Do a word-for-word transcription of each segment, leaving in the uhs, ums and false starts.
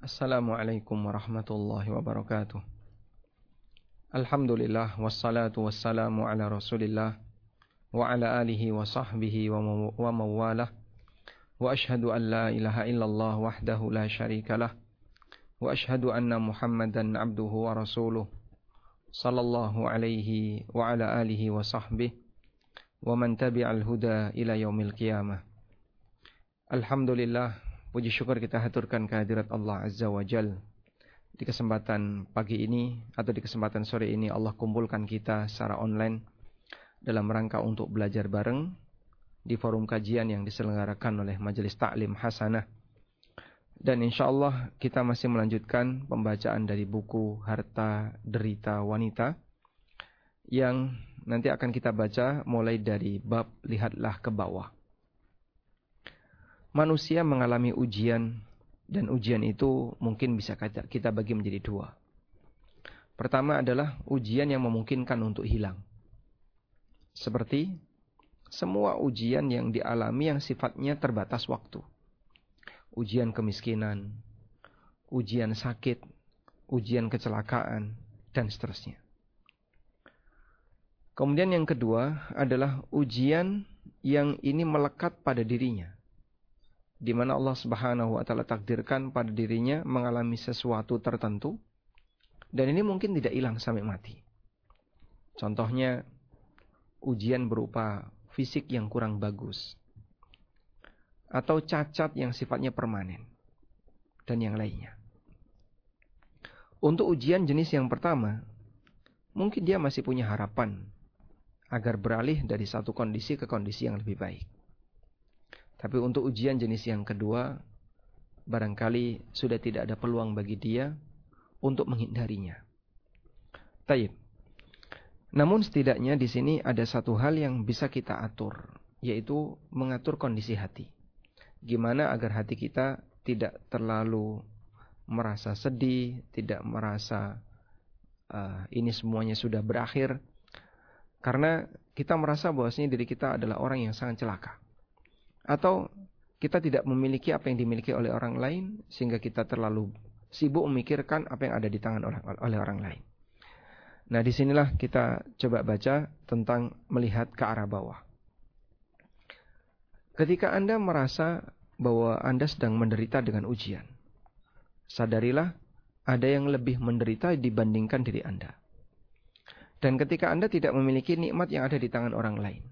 Assalamualaikum warahmatullahi wabarakatuh. Alhamdulillah wassalatu wassalamu ala Rasulillah wa ala alihi wa sahbihi wa mawalah. Wa ashhadu an la ilaha illallah wahdahu la syarikalah wa ashhadu anna Muhammadan abduhu wa rasuluh sallallahu alaihi wa ala alihi wa sahbihi wa man tabi'al huda ila yaumil qiyamah. Alhamdulillah, puji syukur kita haturkan kehadirat Allah Azza wa Jal. Di kesempatan pagi ini atau di kesempatan sore ini Allah kumpulkan kita secara online dalam rangka untuk belajar bareng di forum kajian yang diselenggarakan oleh Majelis Ta'lim Hasanah. Dan insyaallah kita masih melanjutkan pembacaan dari buku Harta Derita Wanita yang nanti akan kita baca mulai dari bab Lihatlah ke Bawah. Manusia mengalami ujian, dan ujian itu mungkin bisa kita bagi menjadi dua. Pertama adalah ujian yang memungkinkan untuk hilang. Seperti semua ujian yang dialami yang sifatnya terbatas waktu. Ujian kemiskinan, ujian sakit, ujian kecelakaan, dan seterusnya. Kemudian yang kedua adalah ujian yang ini melekat pada dirinya, di mana Allah Subhanahu wa taala takdirkan pada dirinya mengalami sesuatu tertentu dan ini mungkin tidak hilang sampai mati. Contohnya ujian berupa fisik yang kurang bagus atau cacat yang sifatnya permanen dan yang lainnya. Untuk ujian jenis yang pertama, mungkin dia masih punya harapan agar beralih dari satu kondisi ke kondisi yang lebih baik. Tapi untuk ujian jenis yang kedua, barangkali sudah tidak ada peluang bagi dia untuk menghindarinya. Taib. Namun setidaknya di sini ada satu hal yang bisa kita atur, yaitu mengatur kondisi hati. Gimana agar hati kita tidak terlalu merasa sedih, tidak merasa uh, ini semuanya sudah berakhir. Karena kita merasa bahwasanya diri kita adalah orang yang sangat celaka. Atau kita tidak memiliki apa yang dimiliki oleh orang lain sehingga kita terlalu sibuk memikirkan apa yang ada di tangan orang, oleh orang lain. Nah, disinilah kita coba baca tentang melihat ke arah bawah. Ketika Anda merasa bahwa Anda sedang menderita dengan ujian, sadarilah ada yang lebih menderita dibandingkan diri Anda. Dan ketika Anda tidak memiliki nikmat yang ada di tangan orang lain,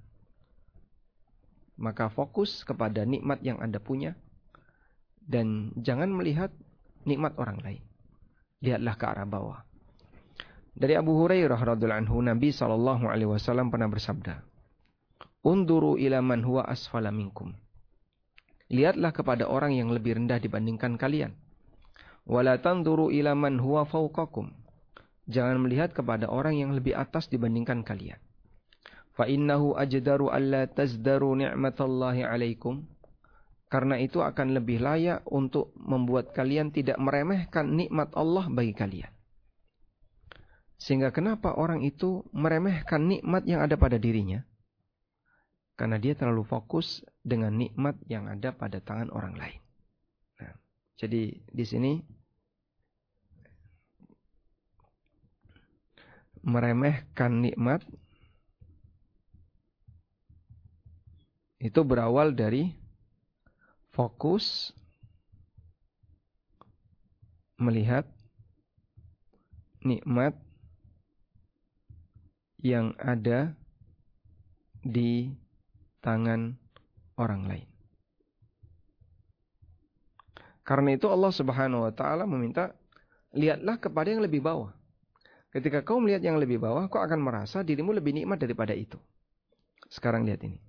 maka fokus kepada nikmat yang Anda punya dan jangan melihat nikmat orang lain. Lihatlah ke arah bawah. Dari Abu Hurairah radhiyallahu anhu, Nabi sallallahu alaihi wasallam pernah bersabda, "Unduru ila man huwa asfala minkum." Lihatlah kepada orang yang lebih rendah dibandingkan kalian. Wala tanduru ila man huwa fawqakum. Jangan melihat kepada orang yang lebih atas dibandingkan kalian. Fa innahu ajdaru alla tazdaru ni'matallahi 'alaikum. Karena itu akan lebih layak untuk membuat kalian tidak meremehkan nikmat Allah bagi kalian. Sehingga kenapa orang itu meremehkan nikmat yang ada pada dirinya? Karena dia terlalu fokus dengan nikmat yang ada pada tangan orang lain. Nah, jadi di sini meremehkan nikmat itu berawal dari fokus melihat nikmat yang ada di tangan orang lain. Karena itu Allah Subhanahu wa taala meminta, lihatlah kepada yang lebih bawah. Ketika kau melihat yang lebih bawah, kau akan merasa dirimu lebih nikmat daripada itu. Sekarang lihat ini.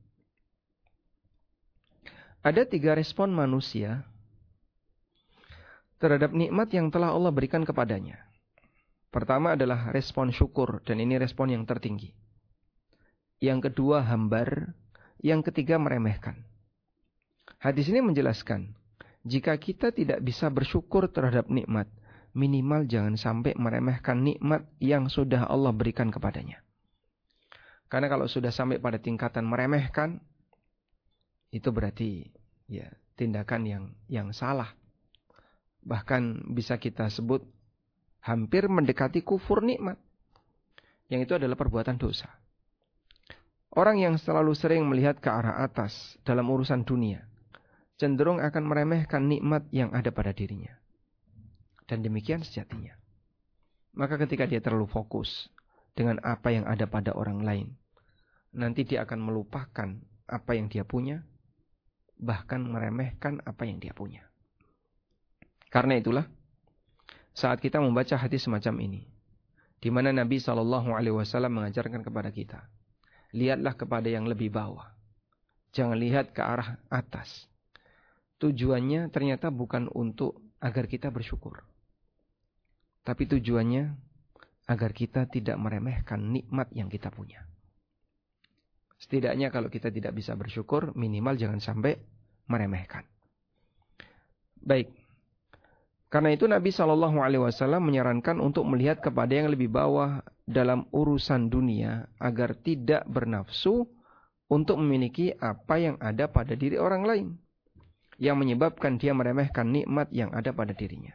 Ada tiga respon manusia terhadap nikmat yang telah Allah berikan kepadanya. Pertama adalah respon syukur, dan ini respon yang tertinggi. Yang kedua hambar, yang ketiga meremehkan. Hadis ini menjelaskan, jika kita tidak bisa bersyukur terhadap nikmat, minimal jangan sampai meremehkan nikmat yang sudah Allah berikan kepadanya. Karena kalau sudah sampai pada tingkatan meremehkan, itu berarti ya tindakan yang yang salah. Bahkan bisa kita sebut hampir mendekati kufur nikmat. Yang itu adalah perbuatan dosa. Orang yang selalu sering melihat ke arah atas dalam urusan dunia, cenderung akan meremehkan nikmat yang ada pada dirinya. Dan demikian sejatinya. Maka ketika dia terlalu fokus dengan apa yang ada pada orang lain, nanti dia akan melupakan apa yang dia punya, bahkan meremehkan apa yang dia punya. Karena itulah, saat kita membaca hadis semacam ini, di mana Nabi shallallahu alaihi wasallam mengajarkan kepada kita, lihatlah kepada yang lebih bawah, jangan lihat ke arah atas. Tujuannya ternyata bukan untuk agar kita bersyukur, tapi tujuannya agar kita tidak meremehkan nikmat yang kita punya. Setidaknya kalau kita tidak bisa bersyukur, minimal jangan sampai meremehkan. Baik. Karena itu Nabi shallallahu alaihi wasallam menyarankan untuk melihat kepada yang lebih bawah dalam urusan dunia agar tidak bernafsu untuk memiliki apa yang ada pada diri orang lain, yang menyebabkan dia meremehkan nikmat yang ada pada dirinya.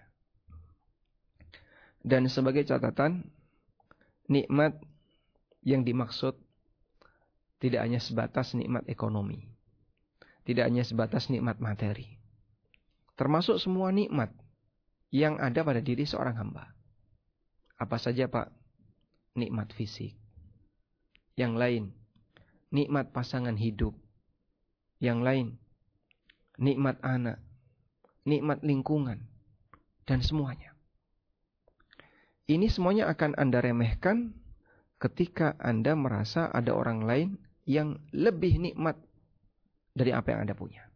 Dan sebagai catatan, nikmat yang dimaksud tidak hanya sebatas nikmat ekonomi, tidak hanya sebatas nikmat materi, termasuk semua nikmat yang ada pada diri seorang hamba. Apa saja Pak? Nikmat fisik. Yang lain, nikmat pasangan hidup. Yang lain, nikmat anak, nikmat lingkungan, dan semuanya. Ini semuanya akan Anda remehkan ketika Anda merasa ada orang lain yang lebih nikmat dari apa yang Anda punya.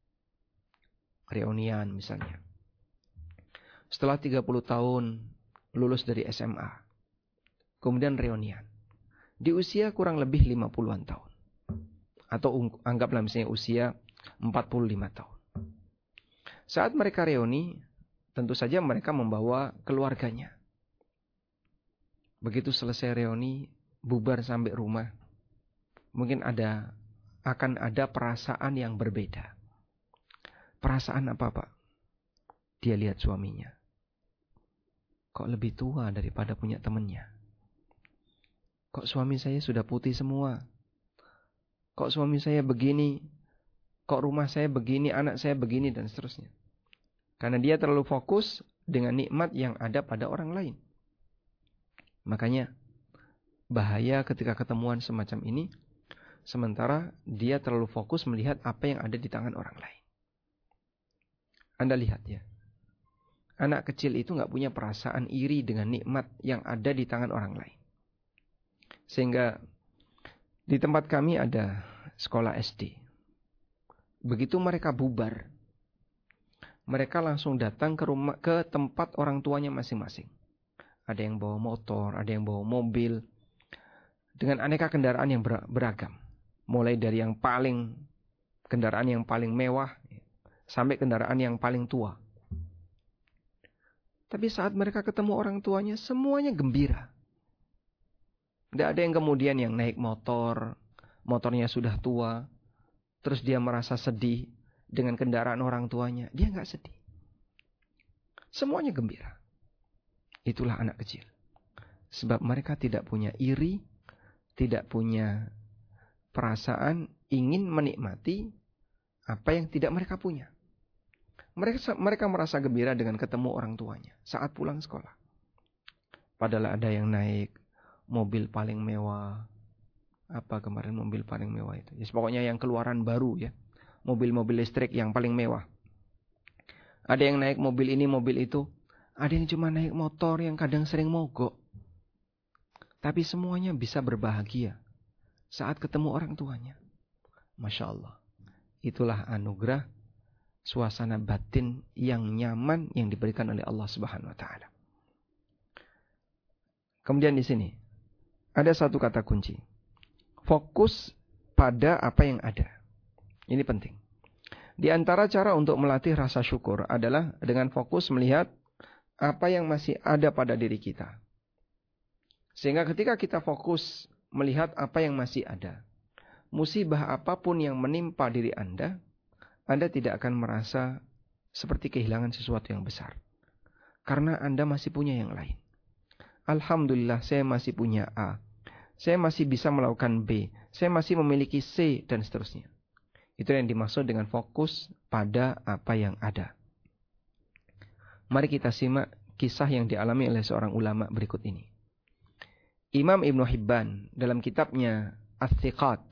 Reunian misalnya. Setelah tiga puluh tahun lulus dari S M A. Kemudian reunian. Di usia kurang lebih lima puluhan tahun. Atau anggaplah misalnya usia empat puluh lima tahun. Saat mereka reuni, tentu saja mereka membawa keluarganya. Begitu selesai reuni, bubar sampai rumah. Mungkin ada akan ada perasaan yang berbeda. Perasaan apa Pak? Dia lihat suaminya. Kok lebih tua daripada punya temannya? Kok suami saya sudah putih semua? Kok suami saya begini? Kok rumah saya begini, anak saya begini, dan seterusnya. Karena dia terlalu fokus dengan nikmat yang ada pada orang lain. Makanya bahaya ketika ketemuan semacam ini, sementara dia terlalu fokus melihat apa yang ada di tangan orang lain. Anda lihat ya. Anak kecil itu gak punya perasaan iri dengan nikmat yang ada di tangan orang lain. Sehingga di tempat kami ada sekolah S D. Begitu mereka bubar, mereka langsung datang ke rumah, ke tempat orang tuanya masing-masing. Ada yang bawa motor, ada yang bawa mobil, dengan aneka kendaraan yang beragam. Mulai dari yang paling, kendaraan yang paling mewah, sampai kendaraan yang paling tua. Tapi saat mereka ketemu orang tuanya, semuanya gembira. Tidak ada yang kemudian yang naik motor, motornya sudah tua, terus dia merasa sedih dengan kendaraan orang tuanya. Dia nggak sedih. Semuanya gembira. Itulah anak kecil. Sebab mereka tidak punya iri, tidak punya perasaan ingin menikmati apa yang tidak mereka punya. Mereka mereka merasa gembira dengan ketemu orang tuanya saat pulang sekolah. Padahal ada yang naik mobil paling mewah. Apa kemarin mobil paling mewah itu? Ya, pokoknya yang keluaran baru ya. Mobil-mobil listrik yang paling mewah. Ada yang naik mobil ini, mobil itu. Ada yang cuma naik motor yang kadang sering mogok. Tapi semuanya bisa berbahagia saat ketemu orang tuanya. Masya Allah. Itulah anugerah suasana batin yang nyaman yang diberikan oleh Allah Subhanahu wa taala. Kemudian di sini ada satu kata kunci. Fokus pada apa yang ada. Ini penting. Di antara cara untuk melatih rasa syukur adalah dengan fokus melihat apa yang masih ada pada diri kita. Sehingga ketika kita fokus melihat apa yang masih ada, musibah apapun yang menimpa diri Anda, Anda tidak akan merasa seperti kehilangan sesuatu yang besar. Karena Anda masih punya yang lain. Alhamdulillah saya masih punya A. Saya masih bisa melakukan B. Saya masih memiliki C dan seterusnya. Itu yang dimaksud dengan fokus pada apa yang ada. Mari kita simak kisah yang dialami oleh seorang ulama berikut ini. Imam Ibnu Hibban dalam kitabnya Ats-Tsiqat,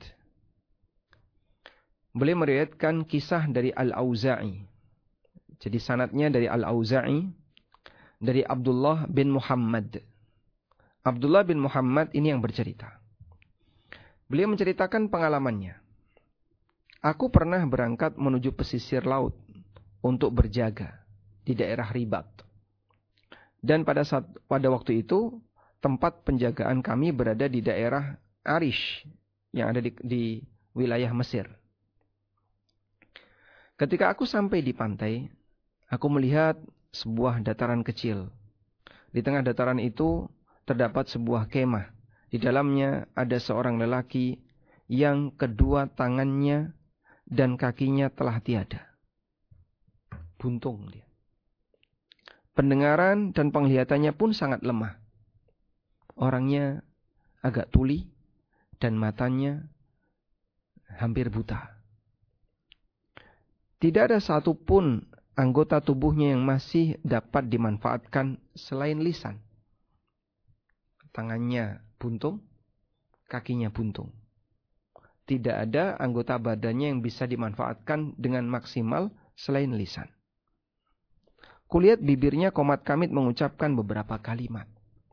beliau meriwayatkan kisah dari Al-Auza'i. Jadi sanadnya dari Al-Auza'i, dari Abdullah bin Muhammad. Abdullah bin Muhammad ini yang bercerita. Beliau menceritakan pengalamannya. Aku pernah berangkat menuju pesisir laut untuk berjaga di daerah Ribat. Dan pada saat pada waktu itu tempat penjagaan kami berada di daerah Arish yang ada di, di wilayah Mesir. Ketika aku sampai di pantai, aku melihat sebuah dataran kecil. Di tengah dataran itu terdapat sebuah kemah. Di dalamnya ada seorang lelaki yang kedua tangannya dan kakinya telah tiada. Buntung dia. Pendengaran dan penglihatannya pun sangat lemah. Orangnya agak tuli dan matanya hampir buta. Tidak ada satupun anggota tubuhnya yang masih dapat dimanfaatkan selain lisan. Tangannya buntung, kakinya buntung. Tidak ada anggota badannya yang bisa dimanfaatkan dengan maksimal selain lisan. Kulihat bibirnya komat-kamit mengucapkan beberapa kalimat.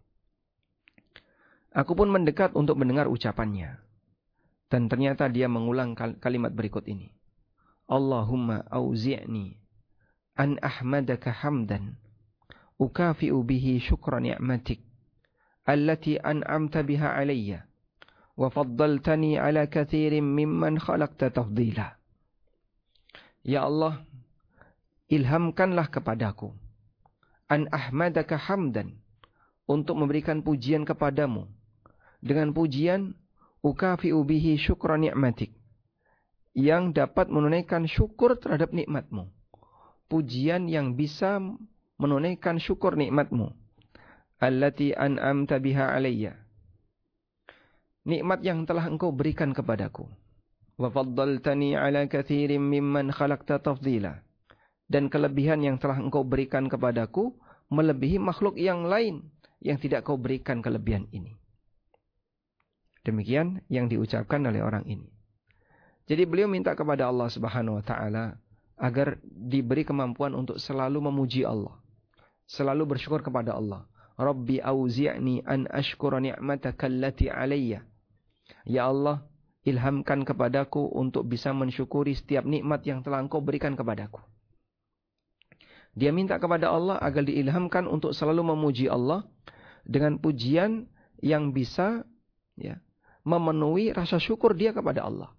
Aku pun mendekat untuk mendengar ucapannya. Dan ternyata dia mengulang kalimat berikut ini. Allahumma auzi'ni an ahmadaka hamdan ukafi'u bihi syukra ni'matik allati an'amta biha alayya wa faddaltani ala kathirin mimman khalaqta tafdila. Ya Allah, ilhamkanlah kepadaku an ahmadaka hamdan, untuk memberikan pujian kepadamu dengan pujian ukafi'u bihi syukra ni'matik, yang dapat menunaikan syukur terhadap nikmatmu. Pujian yang bisa menunaikan syukur nikmatmu. Allati an'amta biha alayya, nikmat yang telah engkau berikan kepadaku. Wa faddaltani ala kathirin mimman khalaqta tafdila, dan kelebihan yang telah engkau berikan kepadaku melebihi makhluk yang lain yang tidak kau berikan kelebihan ini. Demikian yang diucapkan oleh orang ini. Jadi beliau minta kepada Allah Subhanahu wa taala agar diberi kemampuan untuk selalu memuji Allah, selalu bersyukur kepada Allah. Rabbi auzi'ni an ashkura ni'mataka allati alayya. Ya Allah, ilhamkan kepadaku untuk bisa mensyukuri setiap nikmat yang telah Engkau berikan kepadaku. Dia minta kepada Allah agar diilhamkan untuk selalu memuji Allah dengan pujian yang bisa ya, memenuhi rasa syukur dia kepada Allah.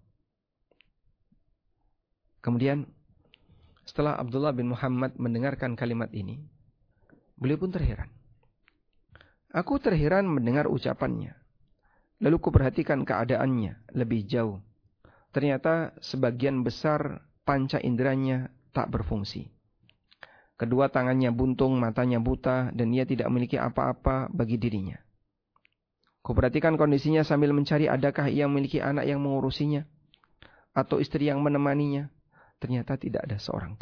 Kemudian setelah Abdullah bin Muhammad mendengarkan kalimat ini, beliau pun terheran. Aku terheran mendengar ucapannya. Lalu kuperhatikan keadaannya lebih jauh. Ternyata sebagian besar panca inderanya tak berfungsi. Kedua tangannya buntung, matanya buta, dan ia tidak memiliki apa-apa bagi dirinya. Kuperhatikan kondisinya sambil mencari adakah ia memiliki anak yang mengurusinya, atau istri yang menemaninya. Ternyata tidak ada seorang pun.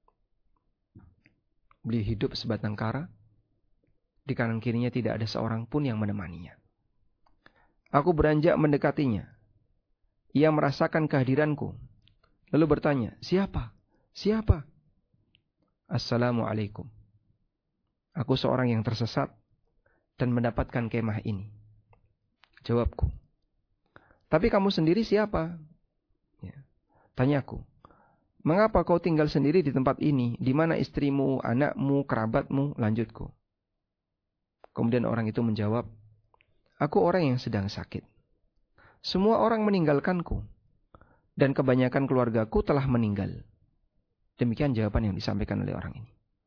Beliau hidup sebatang kara. Di kanan kirinya tidak ada seorang pun yang menemaninya. Aku beranjak mendekatinya. Ia merasakan kehadiranku. Lalu bertanya, siapa? Siapa? Assalamualaikum. Aku seorang yang tersesat dan mendapatkan kemah ini. Jawabku. Tapi kamu sendiri siapa? Ya. Tanyaku. Mengapa kau tinggal sendiri di tempat ini? Di mana istrimu, anakmu, kerabatmu? Lanjutku. Kemudian orang itu menjawab, aku orang yang sedang sakit. Semua orang meninggalkanku. Dan kebanyakan keluargaku telah meninggal. Demikian jawaban yang disampaikan oleh orang ini.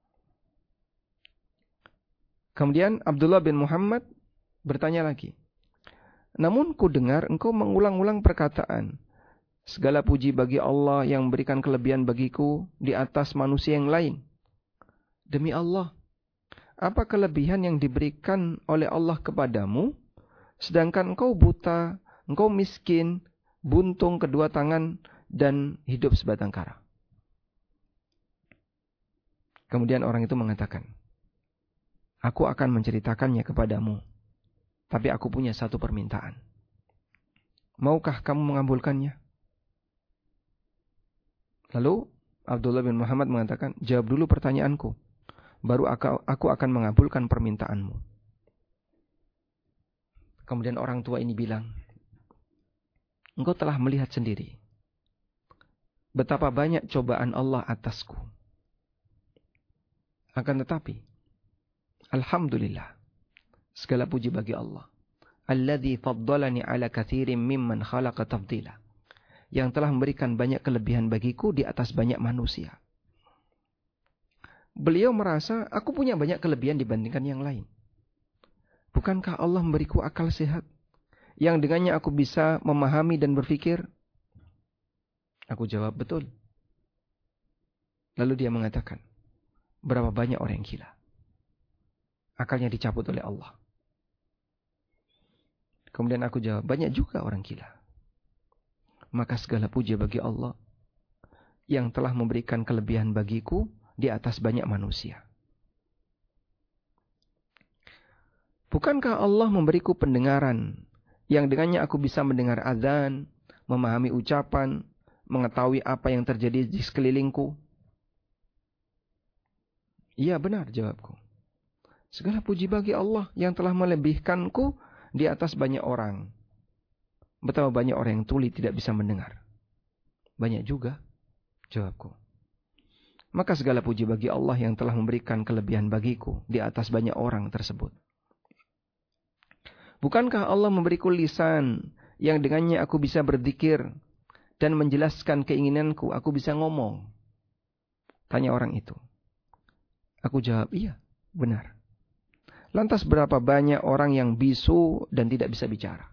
Kemudian Abdullah bin Muhammad bertanya lagi. Namun ku dengar engkau mengulang-ulang perkataan. Segala puji bagi Allah yang memberikan kelebihan bagiku di atas manusia yang lain. Demi Allah, apa kelebihan yang diberikan oleh Allah kepadamu, sedangkan engkau buta, engkau miskin, buntung kedua tangan, dan hidup sebatang kara? Kemudian orang itu mengatakan, aku akan menceritakannya kepadamu, tapi aku punya satu permintaan. Maukah kamu mengabulkannya? Lalu Abdullah bin Muhammad mengatakan, jawab dulu pertanyaanku, baru aku akan mengabulkan permintaanmu. Kemudian orang tua ini bilang, engkau telah melihat sendiri betapa banyak cobaan Allah atasku. Akan tetapi, alhamdulillah, segala puji bagi Allah, alladzi faddalani ala katsirin mimman khalaqa tafdila, yang telah memberikan banyak kelebihan bagiku di atas banyak manusia. Beliau merasa, aku punya banyak kelebihan dibandingkan yang lain. Bukankah Allah memberiku akal sehat, yang dengannya aku bisa memahami dan berpikir? Aku jawab, betul. Lalu dia mengatakan, berapa banyak orang yang gila? Akalnya dicabut oleh Allah. Kemudian aku jawab, banyak juga orang gila. Maka segala puji bagi Allah yang telah memberikan kelebihan bagiku di atas banyak manusia. Bukankah Allah memberiku pendengaran yang dengannya aku bisa mendengar azan, memahami ucapan, mengetahui apa yang terjadi di sekelilingku? Iya, benar jawabku. Segala puji bagi Allah yang telah melebihkanku di atas banyak orang. Betapa banyak orang yang tuli tidak bisa mendengar. Banyak juga, jawabku. Maka segala puji bagi Allah yang telah memberikan kelebihan bagiku di atas banyak orang tersebut. Bukankah Allah memberiku lisan yang dengannya aku bisa berzikir dan menjelaskan keinginanku, aku bisa ngomong? Tanya orang itu. Aku jawab, iya, benar. Lantas berapa banyak orang yang bisu dan tidak bisa bicara?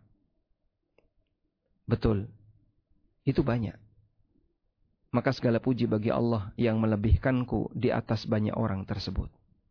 Betul, itu banyak. Maka segala puji bagi Allah yang melebihkanku di atas banyak orang tersebut.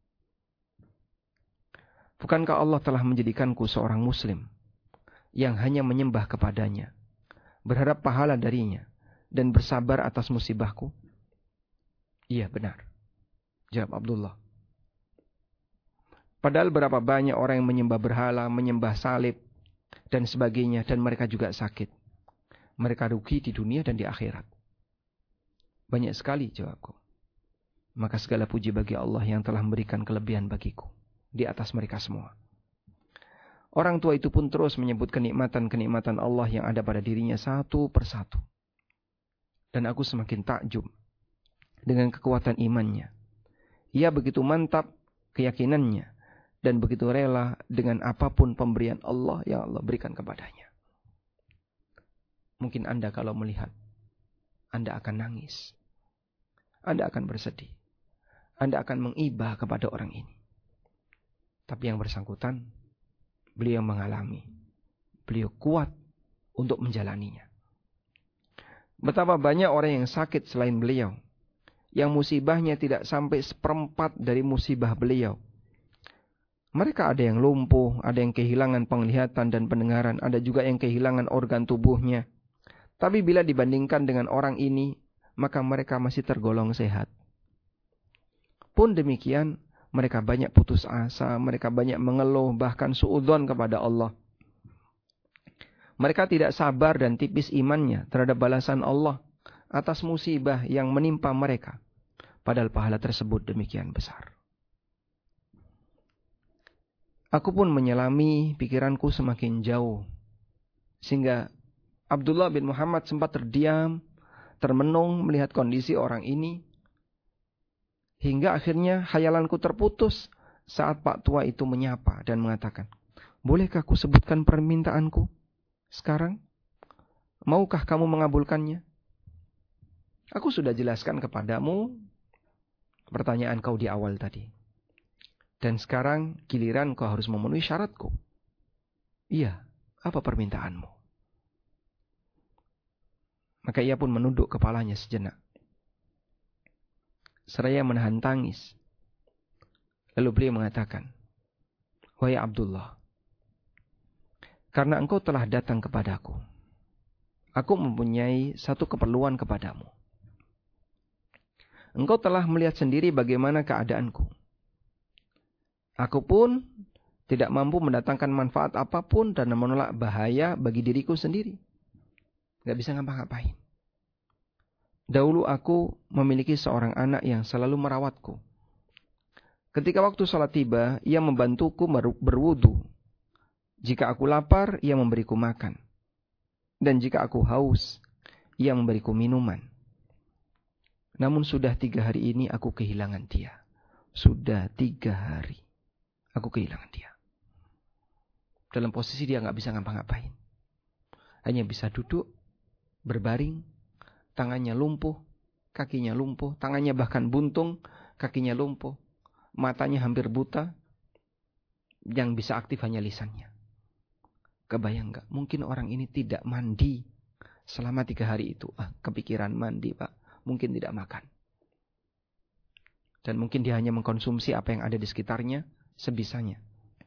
Bukankah Allah telah menjadikanku seorang muslim yang hanya menyembah kepadanya, berharap pahala darinya, dan bersabar atas musibahku? Iya, benar, jawab Abdullah. Padahal berapa banyak orang yang menyembah berhala, menyembah salib, dan sebagainya, dan mereka juga sakit. Mereka rugi di dunia dan di akhirat. Banyak sekali, jawabku. Maka segala puji bagi Allah yang telah memberikan kelebihan bagiku di atas mereka semua. Orang tua itu pun terus menyebut kenikmatan-kenikmatan Allah yang ada pada dirinya satu persatu. Dan aku semakin takjub dengan kekuatan imannya. Ia begitu mantap keyakinannya dan begitu rela dengan apapun pemberian Allah yang Allah berikan kepadanya. Mungkin Anda kalau melihat, Anda akan nangis. Anda akan bersedih. Anda akan mengibah kepada orang ini. Tapi yang bersangkutan, beliau mengalami. Beliau kuat untuk menjalaninya. Betapa banyak orang yang sakit selain beliau, yang musibahnya tidak sampai seperempat dari musibah beliau. Mereka ada yang lumpuh, ada yang kehilangan penglihatan dan pendengaran, ada juga yang kehilangan organ tubuhnya. Tapi bila dibandingkan dengan orang ini, maka mereka masih tergolong sehat. Pun demikian, mereka banyak putus asa, mereka banyak mengeluh, bahkan suudzon kepada Allah. Mereka tidak sabar dan tipis imannya terhadap balasan Allah atas musibah yang menimpa mereka. Padahal pahala tersebut demikian besar. Aku pun menyelami pikiranku semakin jauh. Sehingga Abdullah bin Muhammad sempat terdiam, termenung melihat kondisi orang ini. Hingga akhirnya khayalanku terputus saat Pak Tua itu menyapa dan mengatakan, bolehkah aku sebutkan permintaanku sekarang? Maukah kamu mengabulkannya? Aku sudah jelaskan kepadamu pertanyaan kau di awal tadi. Dan sekarang giliran kau harus memenuhi syaratku. Iya, apa permintaanmu? Maka ia pun menunduk kepalanya sejenak, seraya menahan tangis. Lalu beliau mengatakan, "Wahai Abdullah, karena engkau telah datang kepadaku, aku mempunyai satu keperluan kepadamu. Engkau telah melihat sendiri bagaimana keadaanku. Aku pun tidak mampu mendatangkan manfaat apapun dan menolak bahaya bagi diriku sendiri. Gak bisa ngapa-ngapain. Dahulu aku memiliki seorang anak yang selalu merawatku. Ketika waktu sholat tiba, ia membantuku berwudu. Jika aku lapar, ia memberiku makan. Dan jika aku haus, ia memberiku minuman. Namun sudah tiga hari ini aku kehilangan dia. Sudah tiga hari aku kehilangan dia. Dalam posisi dia gak bisa ngapa-ngapain. Hanya bisa duduk, berbaring, tangannya lumpuh, kakinya lumpuh, tangannya bahkan buntung, kakinya lumpuh, matanya hampir buta, yang bisa aktif hanya lisannya. Kebayang gak? Mungkin orang ini tidak mandi selama tiga hari itu. Ah, kepikiran mandi pak, mungkin tidak makan. Dan mungkin dia hanya mengkonsumsi apa yang ada di sekitarnya sebisanya.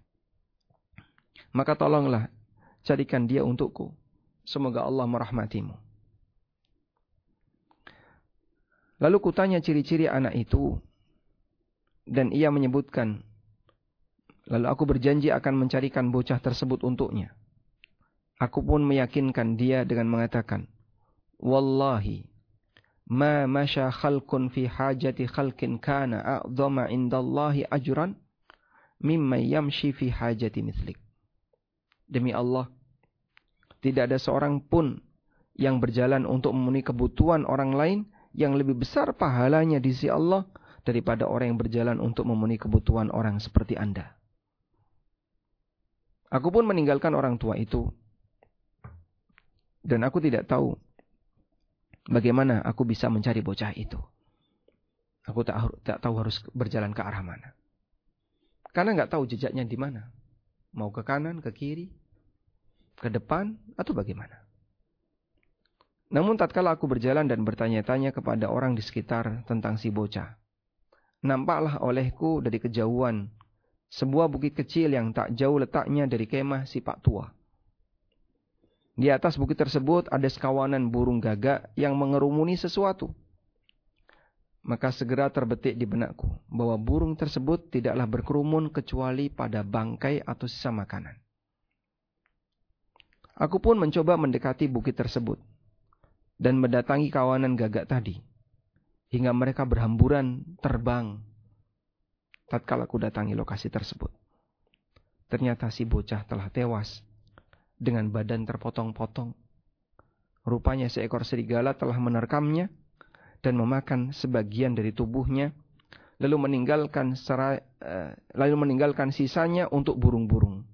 Maka tolonglah carikan dia untukku. Semoga Allah merahmatimu. Lalu kutanya ciri-ciri anak itu. Dan ia menyebutkan. Lalu aku berjanji akan mencarikan bocah tersebut untuknya. Aku pun meyakinkan dia dengan mengatakan. Wallahi. Ma masya khalqun fi hajati khalqin kana a'zama indallahi ajran. Mimma yamshi fi hajati mithlik. Demi Allah. Tidak ada seorang pun yang berjalan untuk memenuhi kebutuhan orang lain yang lebih besar pahalanya di sisi Allah daripada orang yang berjalan untuk memenuhi kebutuhan orang seperti Anda. Aku pun meninggalkan orang tua itu. Dan aku tidak tahu bagaimana aku bisa mencari bocah itu. Aku tak, tak tahu harus berjalan ke arah mana. Karena nggak tahu jejaknya di mana. Mau ke kanan, ke kiri, ke depan, atau bagaimana. Namun tatkala aku berjalan dan bertanya-tanya kepada orang di sekitar tentang si bocah, nampaklah olehku dari kejauhan sebuah bukit kecil yang tak jauh letaknya dari kemah si Pak Tua. Di atas bukit tersebut ada sekawanan burung gagak yang mengerumuni sesuatu. Maka segera terbetik di benakku bahwa burung tersebut tidaklah berkerumun kecuali pada bangkai atau sisa makanan. Aku pun mencoba mendekati bukit tersebut dan mendatangi kawanan gagak tadi hingga mereka berhamburan terbang. Tatkala aku datangi lokasi tersebut, ternyata si bocah telah tewas dengan badan terpotong-potong. Rupanya seekor serigala telah menerkamnya dan memakan sebagian dari tubuhnya, lalu meninggalkan serai, uh, lalu meninggalkan sisanya untuk burung-burung.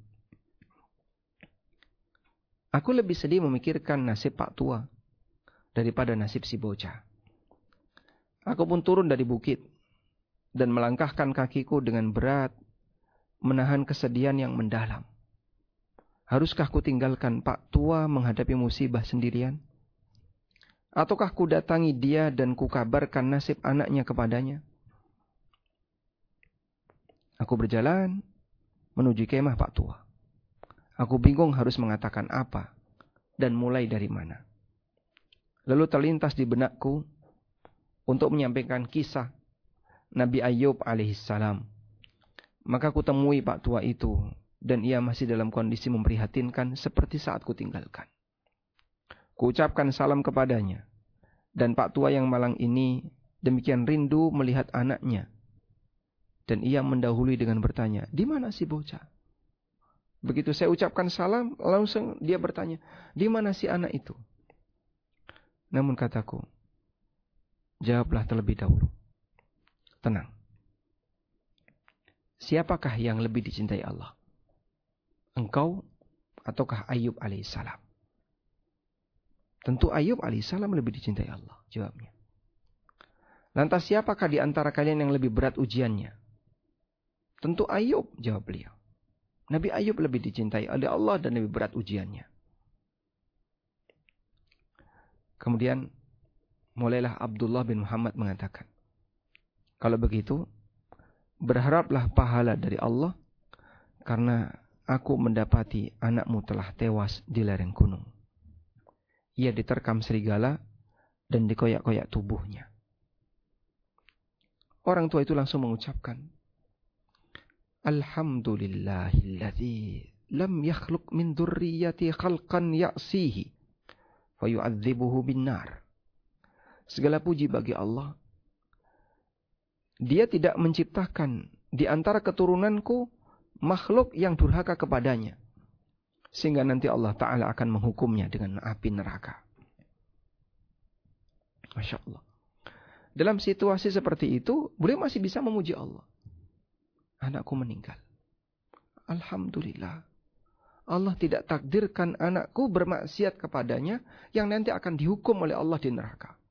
Aku lebih sedih memikirkan nasib Pak Tua daripada nasib si bocah. Aku pun turun dari bukit dan melangkahkan kakiku dengan berat, menahan kesedihan yang mendalam. Haruskah ku tinggalkan Pak Tua menghadapi musibah sendirian? Ataukah ku datangi dia dan ku kabarkan nasib anaknya kepadanya? Aku berjalan menuju kemah Pak Tua. Aku bingung harus mengatakan apa dan mulai dari mana. Lalu terlintas di benakku untuk menyampaikan kisah Nabi Ayub alaihissalam. Maka ku temui Pak Tua itu dan ia masih dalam kondisi memprihatinkan seperti saat ku tinggalkan. Ku ucapkan salam kepadanya. Dan Pak Tua yang malang ini demikian rindu melihat anaknya. Dan ia mendahului dengan bertanya, di mana si bocah? Begitu saya ucapkan salam, langsung dia bertanya, di mana si anak itu? Namun kataku, jawablah terlebih dahulu. Tenang. Siapakah yang lebih dicintai Allah? Engkau ataukah Ayub alaihissalam? Tentu Ayub alaihissalam lebih dicintai Allah. Jawabnya. Lantas siapakah di antara kalian yang lebih berat ujiannya? Tentu Ayub, jawab beliau. Nabi Ayub lebih dicintai oleh Allah dan lebih berat ujiannya. Kemudian mulailah Abdullah bin Muhammad mengatakan, kalau begitu, berharaplah pahala dari Allah karena aku mendapati anakmu telah tewas di lereng gunung. Ia diterkam serigala dan dikoyak-koyak tubuhnya. Orang tua itu langsung mengucapkan, Alhamdulillahilladzi lam yakhluq min dzurriyyati khalqan ya'sihi fayu'adzibuhu binnar. Segala puji bagi Allah. Dia tidak menciptakan di antara keturunanku makhluk yang durhaka kepadanya, sehingga nanti Allah Ta'ala akan menghukumnya dengan api neraka. Masya Allah. Dalam situasi seperti itu, beliau masih bisa memuji Allah. Anakku meninggal. Alhamdulillah. Allah tidak takdirkan anakku bermaksiat kepadanya yang nanti akan dihukum oleh Allah di neraka.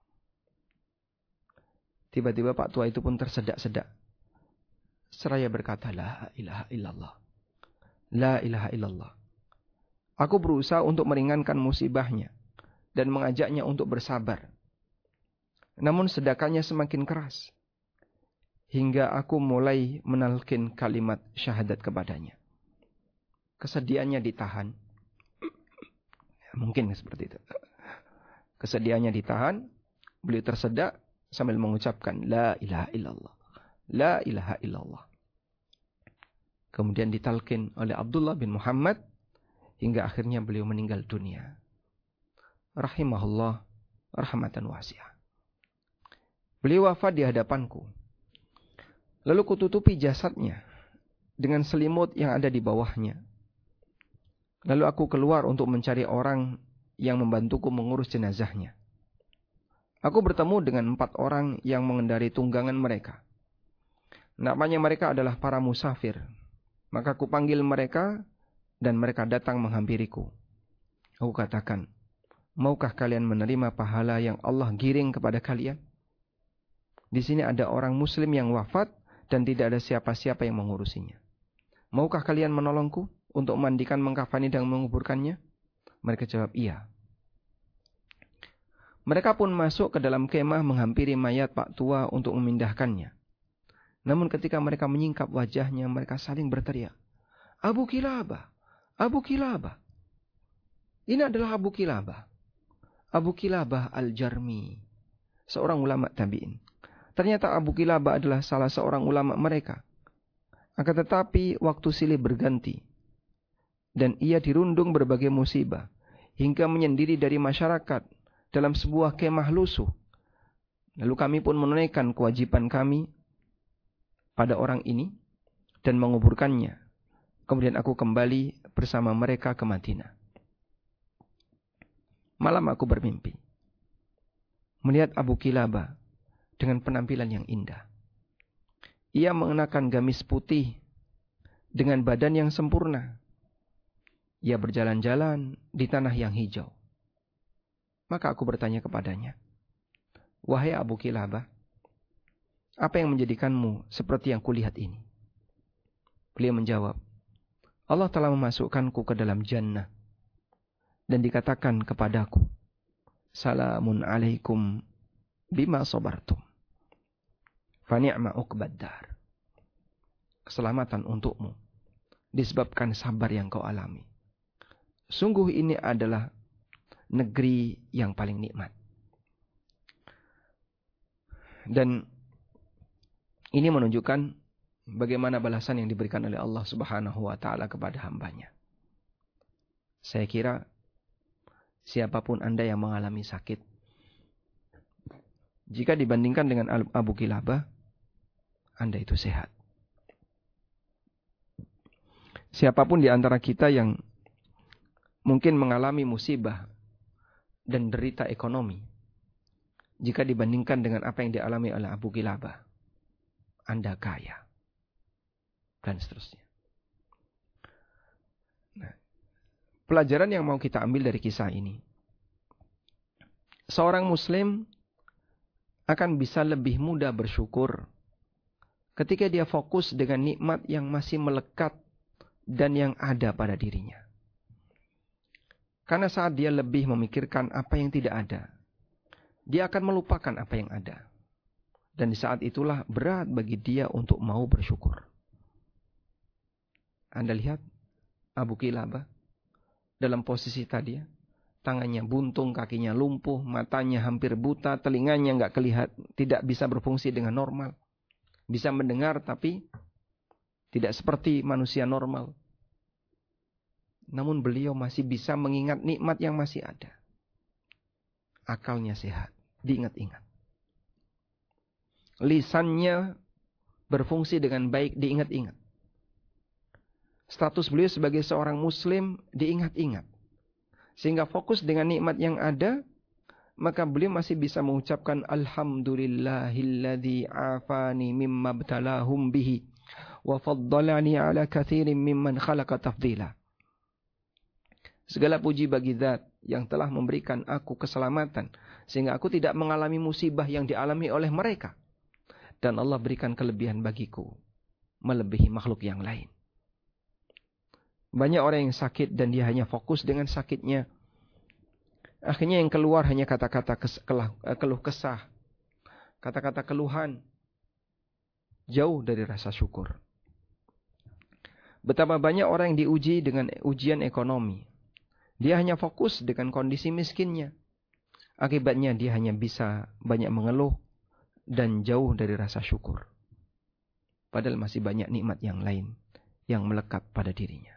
Tiba-tiba Pak Tua itu pun tersedak-sedak. Seraya berkata, La ilaha illallah. La ilaha illallah. Aku berusaha untuk meringankan musibahnya dan mengajaknya untuk bersabar. Namun sedakannya semakin keras. Hingga aku mulai menalkin kalimat syahadat kepadanya. Kesedihannya ditahan. Ya, mungkin seperti itu. Kesedihannya ditahan. Beliau tersedak sambil mengucapkan La ilaha illallah. La ilaha illallah. Kemudian ditalkin oleh Abdullah bin Muhammad hingga akhirnya beliau meninggal dunia. Rahimahullah rahmatan wasi'ah. Beliau wafat di hadapanku. Lalu kututupi jasadnya dengan selimut yang ada di bawahnya. Lalu aku keluar untuk mencari orang yang membantuku mengurus jenazahnya. Aku bertemu dengan empat orang yang mengendari tunggangan mereka. Namanya mereka adalah para musafir. Maka aku panggil mereka dan mereka datang menghampiriku. Aku katakan, maukah kalian menerima pahala yang Allah giring kepada kalian? Di sini ada orang muslim yang wafat dan tidak ada siapa-siapa yang mengurusinya. Maukah kalian menolongku untuk memandikan, mengkafani dan menguburkannya? Mereka jawab, iya. Mereka pun masuk ke dalam kemah menghampiri mayat Pak Tua untuk memindahkannya. Namun ketika mereka menyingkap wajahnya, mereka saling berteriak, Abu Kilabah, Abu Kilabah. Ini adalah Abu Kilabah. Abu Kilabah Al-Jarmi, seorang ulama tabi'in. Ternyata Abu Kilabah adalah salah seorang ulama mereka. Akan tetapi waktu silih berganti. Dan ia dirundung berbagai musibah. Hingga menyendiri dari masyarakat dalam sebuah kemah lusuh. Lalu kami pun menunaikan kewajiban kami pada orang ini dan menguburkannya. Kemudian aku kembali bersama mereka ke Madinah. Malam aku bermimpi melihat Abu Kilabah dengan penampilan yang indah. Ia mengenakan gamis putih dengan badan yang sempurna. Ia berjalan-jalan di tanah yang hijau. Maka aku bertanya kepadanya, wahai Abu Kilabah, apa yang menjadikanmu seperti yang kulihat ini? Beliau menjawab, Allah telah memasukkanku ke dalam jannah. Dan dikatakan kepadaku, Salamun alaikum bima sabartum. Fani'ma uqbaddar. Keselamatan untukmu disebabkan sabar yang kau alami. Sungguh ini adalah negeri yang paling nikmat. Dan ini menunjukkan bagaimana balasan yang diberikan oleh Allah Subhanahu wa taala kepada hambanya. Saya kira siapapun Anda yang mengalami sakit, jika dibandingkan dengan Abu Kilabah, Anda itu sehat. Siapapun di antara kita yang mungkin mengalami musibah dan derita ekonomi, jika dibandingkan dengan apa yang dialami oleh Abu Kilabah, Anda kaya. Dan seterusnya. Nah, pelajaran yang mau kita ambil dari kisah ini, seorang muslim akan bisa lebih mudah bersyukur ketika dia fokus dengan nikmat yang masih melekat dan yang ada pada dirinya. Karena saat dia lebih memikirkan apa yang tidak ada, dia akan melupakan apa yang ada. Dan di saat itulah berat bagi dia untuk mau bersyukur. Anda lihat Abu Kilabah dalam posisi tadi ya. Tangannya buntung, kakinya lumpuh, matanya hampir buta, telinganya nggak kelihat, tidak bisa berfungsi dengan normal. Bisa mendengar tapi tidak seperti manusia normal. Namun beliau masih bisa mengingat nikmat yang masih ada. Akalnya sehat, diingat-ingat. Lisannya berfungsi dengan baik, diingat-ingat. Status beliau sebagai seorang muslim diingat-ingat. Sehingga fokus dengan nikmat yang ada, maka beliau masih bisa mengucapkan Alhamdulillahilladzi afani mimma btalahum bihi wa faddalani ala katsirin mimman khalaqa tafdila. Segala puji bagi Zat yang telah memberikan aku keselamatan sehingga aku tidak mengalami musibah yang dialami oleh mereka, dan Allah berikan kelebihan bagiku melebihi makhluk yang lain. Banyak orang yang sakit dan dia hanya fokus dengan sakitnya. Akhirnya yang keluar hanya kata-kata kes, kelah, keluh kesah. Kata-kata keluhan. Jauh dari rasa syukur. Betapa banyak orang yang diuji dengan ujian ekonomi. Dia hanya fokus dengan kondisi miskinnya. Akibatnya dia hanya bisa banyak mengeluh dan jauh dari rasa syukur. Padahal masih banyak nikmat yang lain yang melekat pada dirinya.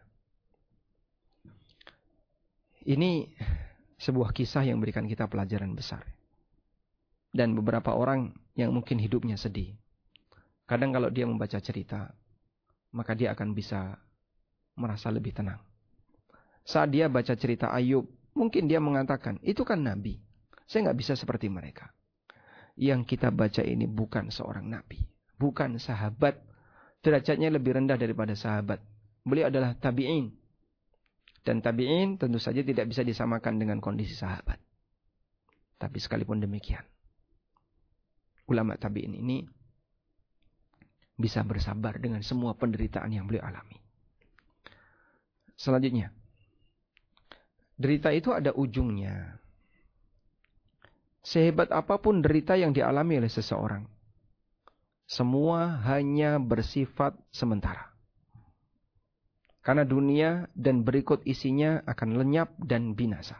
Ini sebuah kisah yang memberikan kita pelajaran besar. Dan beberapa orang yang mungkin hidupnya sedih. Kadang kalau dia membaca cerita, maka dia akan bisa merasa lebih tenang. Saat dia baca cerita Ayub, mungkin dia mengatakan, itu kan nabi. Saya nggak bisa seperti mereka. Yang kita baca ini bukan seorang nabi. Bukan sahabat. Derajatnya lebih rendah daripada sahabat. Beliau adalah tabi'in. Dan tabi'in tentu saja tidak bisa disamakan dengan kondisi sahabat. Tapi sekalipun demikian, ulama tabi'in ini bisa bersabar dengan semua penderitaan yang beliau alami. Selanjutnya, derita itu ada ujungnya. Sehebat apapun derita yang dialami oleh seseorang, semua hanya bersifat sementara. Karena dunia dan berikut isinya akan lenyap dan binasa.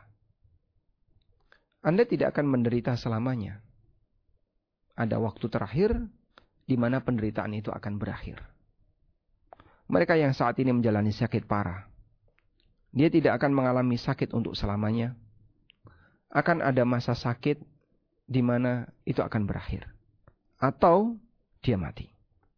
Anda tidak akan menderita selamanya. Ada waktu terakhir di mana penderitaan itu akan berakhir. Mereka yang saat ini menjalani sakit parah, dia tidak akan mengalami sakit untuk selamanya. Akan ada masa sakit di mana itu akan berakhir. Atau dia mati.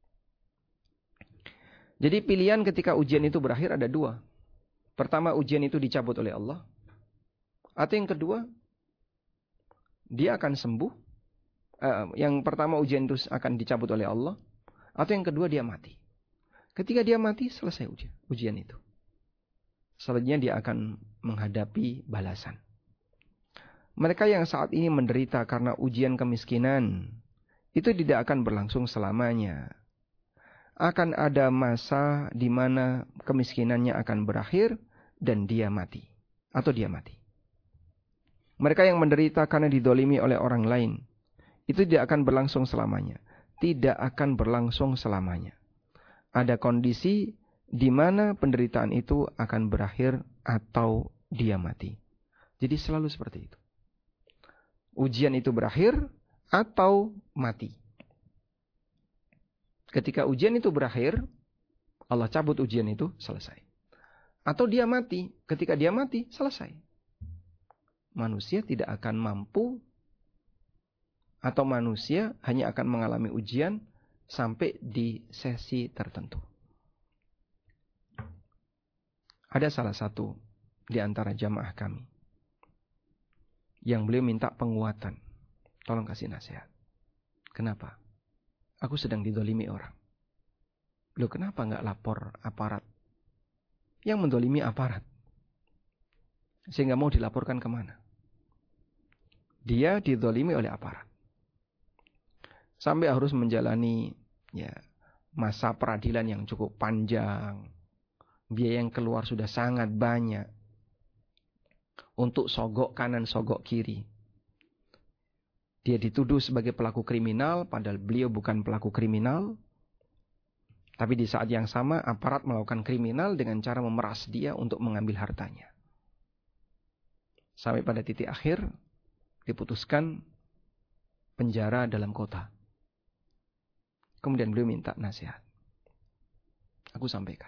Jadi pilihan ketika ujian itu berakhir ada dua. Pertama, ujian itu dicabut oleh Allah. Atau yang kedua, dia akan sembuh. Uh, yang pertama, ujian itu akan dicabut oleh Allah. Atau yang kedua, dia mati. Ketika dia mati, selesai ujian, ujian itu. Selanjutnya dia akan menghadapi balasan. Mereka yang saat ini menderita karena ujian kemiskinan, itu tidak akan berlangsung selamanya. Akan ada masa di mana kemiskinannya akan berakhir dan dia mati. Atau dia mati. Mereka yang menderita karena didolimi oleh orang lain, itu tidak akan berlangsung selamanya. Tidak akan berlangsung selamanya. Ada kondisi di mana penderitaan itu akan berakhir atau dia mati. Jadi selalu seperti itu. Ujian itu berakhir atau mati. Ketika ujian itu berakhir, Allah cabut ujian itu, selesai. Atau dia mati, ketika dia mati, selesai. Manusia tidak akan mampu, atau manusia hanya akan mengalami ujian sampai di sesi tertentu. Ada salah satu di antara jamaah kami, yang beliau minta penguatan. Tolong kasih nasihat. Kenapa? Aku sedang didolimi orang. Loh, kenapa nggak lapor aparat? Yang mendolimi aparat. Sehingga mau dilaporkan kemana? Dia didolimi oleh aparat. Sampai harus menjalani ya masa peradilan yang cukup panjang. Biaya yang keluar sudah sangat banyak. Untuk sogok kanan, sogok kiri. Dia dituduh sebagai pelaku kriminal, padahal beliau bukan pelaku kriminal. Tapi di saat yang sama, aparat melakukan kriminal dengan cara memeras dia untuk mengambil hartanya. Sampai pada titik akhir, diputuskan penjara dalam kota. Kemudian beliau minta nasihat. Aku sampaikan.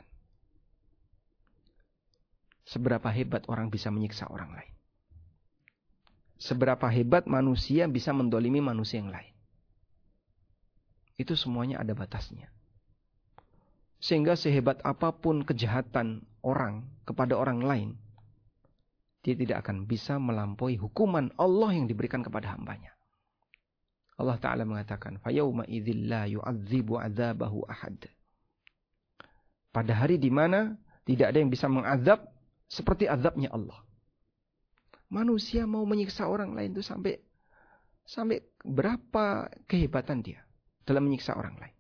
Seberapa hebat orang bisa menyiksa orang lain. Seberapa hebat manusia bisa mendolimi manusia yang lain. Itu semuanya ada batasnya. Sehingga sehebat apapun kejahatan orang kepada orang lain, dia tidak akan bisa melampaui hukuman Allah yang diberikan kepada hambanya. Allah Ta'ala mengatakan, فَيَوْمَ إِذِلْ لَا يُعَذِّبُ عَذَابَهُ أَحَدٍ. Pada hari di mana tidak ada yang bisa mengazab seperti azabnya Allah. Manusia mau menyiksa orang lain itu sampai sampai berapa kehebatan dia dalam menyiksa orang lain.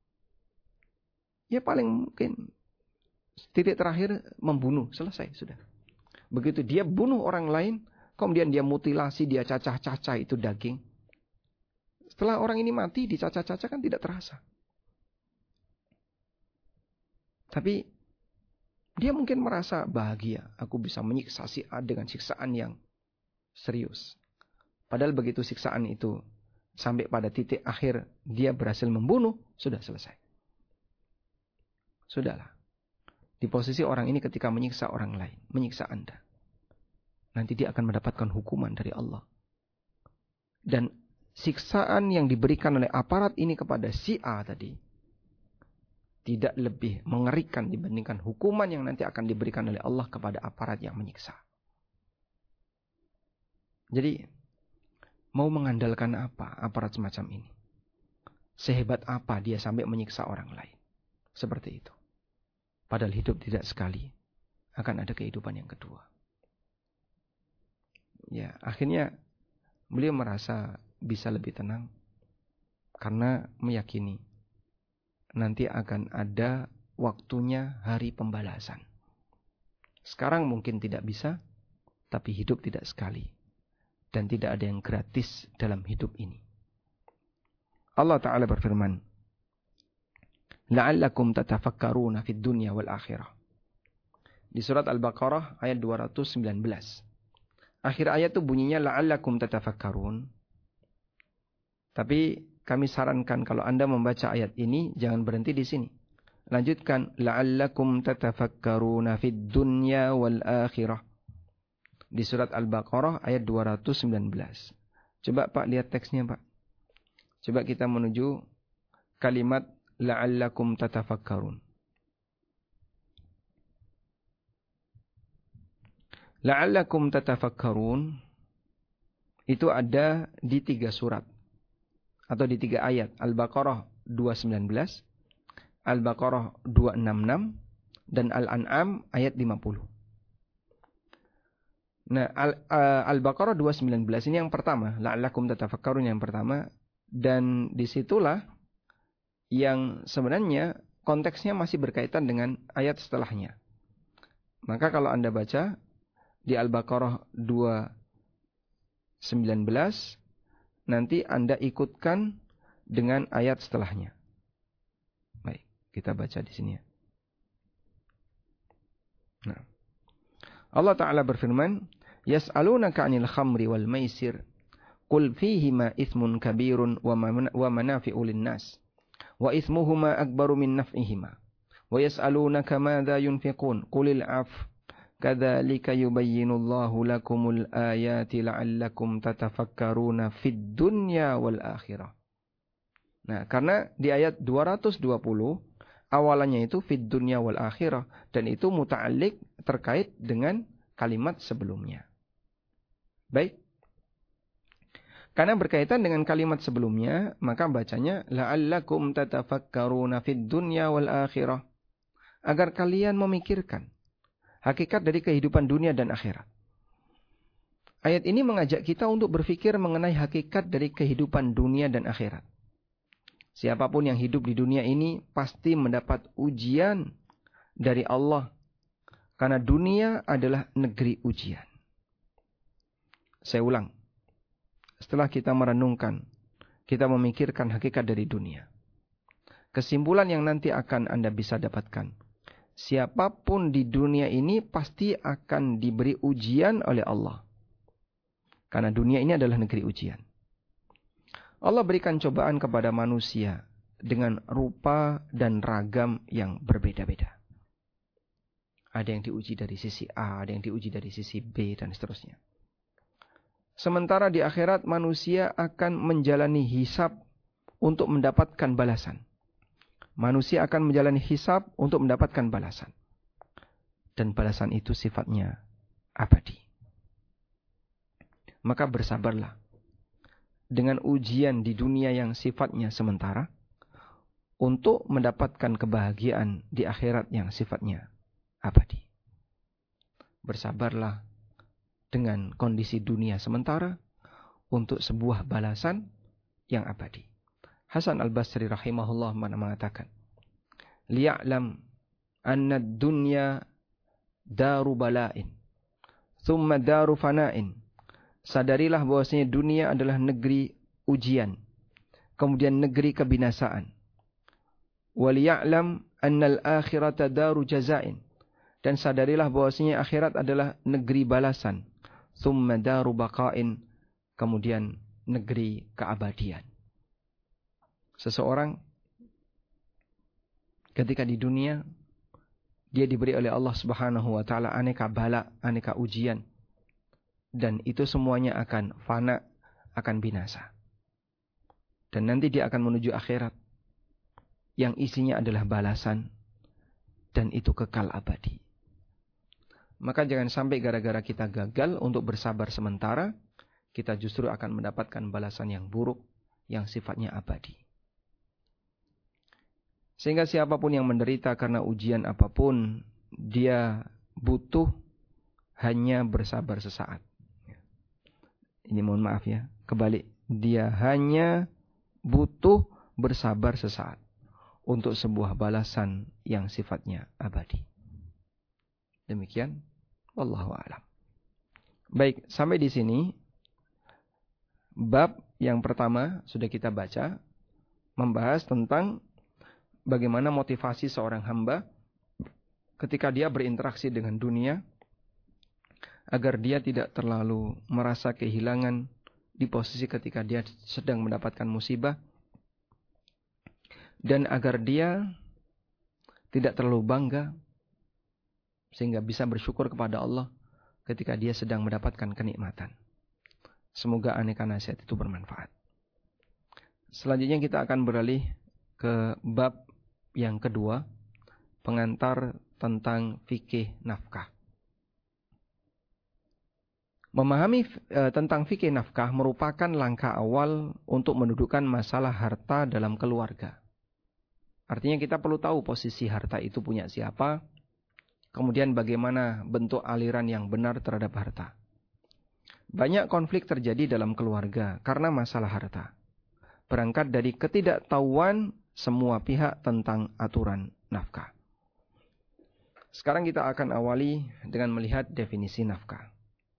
Ya paling mungkin titik terakhir membunuh, selesai sudah. Begitu dia bunuh orang lain, kemudian dia mutilasi, dia cacah-cacah itu daging. Setelah orang ini mati, dicacah-cacah kan tidak terasa. Tapi dia mungkin merasa bahagia. Aku bisa menyiksa si A dengan siksaan yang serius. Padahal begitu siksaan itu sampai pada titik akhir dia berhasil membunuh, sudah selesai. Sudahlah. Di posisi orang ini ketika menyiksa orang lain, menyiksa Anda, nanti dia akan mendapatkan hukuman dari Allah. Dan siksaan yang diberikan oleh aparat ini kepada si A tadi tidak lebih mengerikan dibandingkan hukuman yang nanti akan diberikan oleh Allah kepada aparat yang menyiksa. Jadi, mau mengandalkan apa aparat semacam ini? Sehebat apa dia sampai menyiksa orang lain? Seperti itu. Padahal hidup tidak sekali. Akan ada kehidupan yang kedua. Ya, akhirnya beliau merasa bisa lebih tenang. Karena meyakini nanti akan ada waktunya hari pembalasan. Sekarang mungkin tidak bisa, tapi hidup tidak sekali. Dan tidak ada yang gratis dalam hidup ini. Allah Ta'ala berfirman, la'allakum tatafakkaruna fid dunya wal akhirah. Di surat Al-Baqarah ayat dua ratus sembilan belas. Akhir ayat itu bunyinya la'allakum tatafakkarun. Tapi kami sarankan kalau Anda membaca ayat ini jangan berhenti di sini. Lanjutkan la'allakum tatafakkaruna fid dunya wal akhirah. Di surat Al-Baqarah ayat dua ratus sembilan belas. Coba Pak lihat teksnya Pak. Coba kita menuju kalimat la'allakum tatafakkarun. La'allakum tatafakkarun itu ada di tiga surat. Atau di tiga ayat. Al-Baqarah dua ratus sembilan belas, Al-Baqarah dua ratus enam puluh enam, dan Al-An'am ayat lima puluh. Nah, Al-Baqarah dua ratus sembilan belas ini yang pertama. La'allakum tatafakkarun yang pertama. Dan disitulah yang sebenarnya konteksnya masih berkaitan dengan ayat setelahnya. Maka kalau Anda baca di Al-Baqarah dua ratus sembilan belas, nanti Anda ikutkan dengan ayat setelahnya. Baik, kita baca di sini ya. Nah. Allah Ta'ala berfirman, yas'alunaka 'anil khamri wal maisir, qul fihima ithmun kabirun wa manafi'u lin-nas, wa ithmuhuma akbaru min naf'ihima, wa yas'alunaka madza yunfiqun, qulil 'af, kadzalika yubayyinullahu lakumul ayati la'allakum tatafakkaruna fid dunya wal akhirah. Nah, karena di ayat dua ratus dua puluh awalannya itu fid dunya wal akhirah dan itu muta'alliq terkait dengan kalimat sebelumnya. Baik. Karena berkaitan dengan kalimat sebelumnya, maka bacanya la'allakum tatafakkaruna fid dunya wal akhirah. Agar kalian memikirkan hakikat dari kehidupan dunia dan akhirat. Ayat ini mengajak kita untuk berpikir mengenai hakikat dari kehidupan dunia dan akhirat. Siapapun yang hidup di dunia ini pasti mendapat ujian dari Allah. Karena dunia adalah negeri ujian. Saya ulang. setelah kita merenungkan, kita memikirkan hakikat dari dunia. Kesimpulan yang nanti akan Anda bisa dapatkan, siapapun di dunia ini pasti akan diberi ujian oleh Allah. Karena dunia ini adalah negeri ujian. Allah berikan cobaan kepada manusia dengan rupa dan ragam yang berbeda-beda. Ada yang diuji dari sisi A, ada yang diuji dari sisi B, dan seterusnya. Sementara di akhirat manusia akan menjalani hisab untuk mendapatkan balasan. Manusia akan menjalani hisab untuk mendapatkan balasan. Dan balasan itu sifatnya abadi. Maka bersabarlah dengan ujian di dunia yang sifatnya sementara untuk mendapatkan kebahagiaan di akhirat yang sifatnya abadi. Bersabarlah dengan kondisi dunia sementara untuk sebuah balasan yang abadi. Hasan al-Basri rahimahullah mengatakan, liya'lam anna ad-dunya daru bala'in, thumma daru fana'in. Sadarilah bahwasanya dunia adalah negeri ujian, kemudian negeri kebinasaan. Waliya'lam annal akhirata daru jaza'in. Dan sadarilah bahwasanya akhirat adalah negeri balasan. Thumma daru baqa'in. Kemudian negeri keabadian. Seseorang ketika di dunia, dia diberi oleh Allah Subhanahu wa taala aneka bala, aneka ujian. Dan itu semuanya akan fana, akan binasa. Dan nanti dia akan menuju akhirat yang isinya adalah balasan dan itu kekal abadi. Maka jangan sampai gara-gara kita gagal untuk bersabar sementara, kita justru akan mendapatkan balasan yang buruk yang sifatnya abadi. Sehingga siapapun yang menderita karena ujian apapun, dia butuh hanya bersabar sesaat. Ini mohon maaf ya, kebalik. Dia hanya butuh bersabar sesaat untuk sebuah balasan yang sifatnya abadi. Demikian, wallahu a'lam. Baik, sampai di sini bab yang pertama sudah kita baca, membahas tentang bagaimana motivasi seorang hamba ketika dia berinteraksi dengan dunia agar dia tidak terlalu merasa kehilangan di posisi ketika dia sedang mendapatkan musibah, dan agar dia tidak terlalu bangga sehingga bisa bersyukur kepada Allah ketika dia sedang mendapatkan kenikmatan. Semoga aneka nasihat itu bermanfaat. Selanjutnya kita akan beralih ke bab yang kedua, pengantar tentang fikih nafkah. Memahami e, tentang fikih nafkah merupakan langkah awal untuk mendudukkan masalah harta dalam keluarga. Artinya kita perlu tahu posisi harta itu punya siapa, kemudian bagaimana bentuk aliran yang benar terhadap harta. Banyak konflik terjadi dalam keluarga karena masalah harta. Berangkat dari ketidaktahuan semua pihak tentang aturan nafkah. Sekarang kita akan awali dengan melihat definisi nafkah.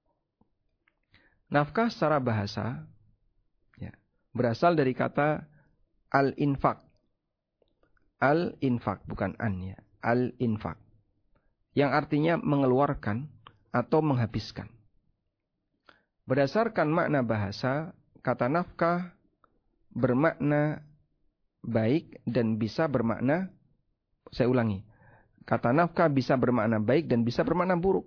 Nafkah secara bahasa ya, berasal dari kata al-infak. Al-infak, bukan an ya. Al-infak. Yang artinya mengeluarkan atau menghabiskan. Berdasarkan makna bahasa, kata nafkah bermakna baik dan bisa bermakna, saya ulangi, kata nafkah bisa bermakna baik dan bisa bermakna buruk.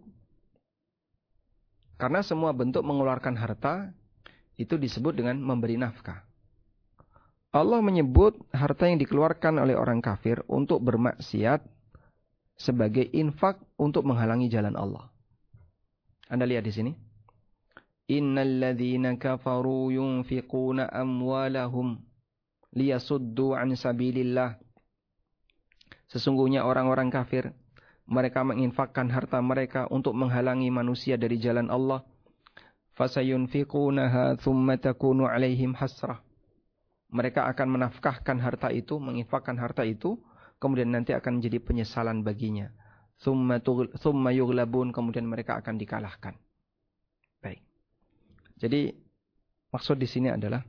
Karena semua bentuk mengeluarkan harta itu disebut dengan memberi nafkah. Allah menyebut harta yang dikeluarkan oleh orang kafir untuk bermaksiat sebagai infak untuk menghalangi jalan Allah. Anda lihat di sini. Innal ladzina kafaru yunfiquna amwalahum liyasuddu an sabilillah. Sesungguhnya orang-orang kafir, mereka menginfakkan harta mereka untuk menghalangi manusia dari jalan Allah. Fasayunfiqunaha thumma takunu alaihim hasrah. Mereka akan menafkahkan harta itu, menginfakkan harta itu, kemudian nanti akan menjadi penyesalan baginya. Thumma yughlabun, kemudian mereka akan dikalahkan. Baik. Jadi maksud di sini adalah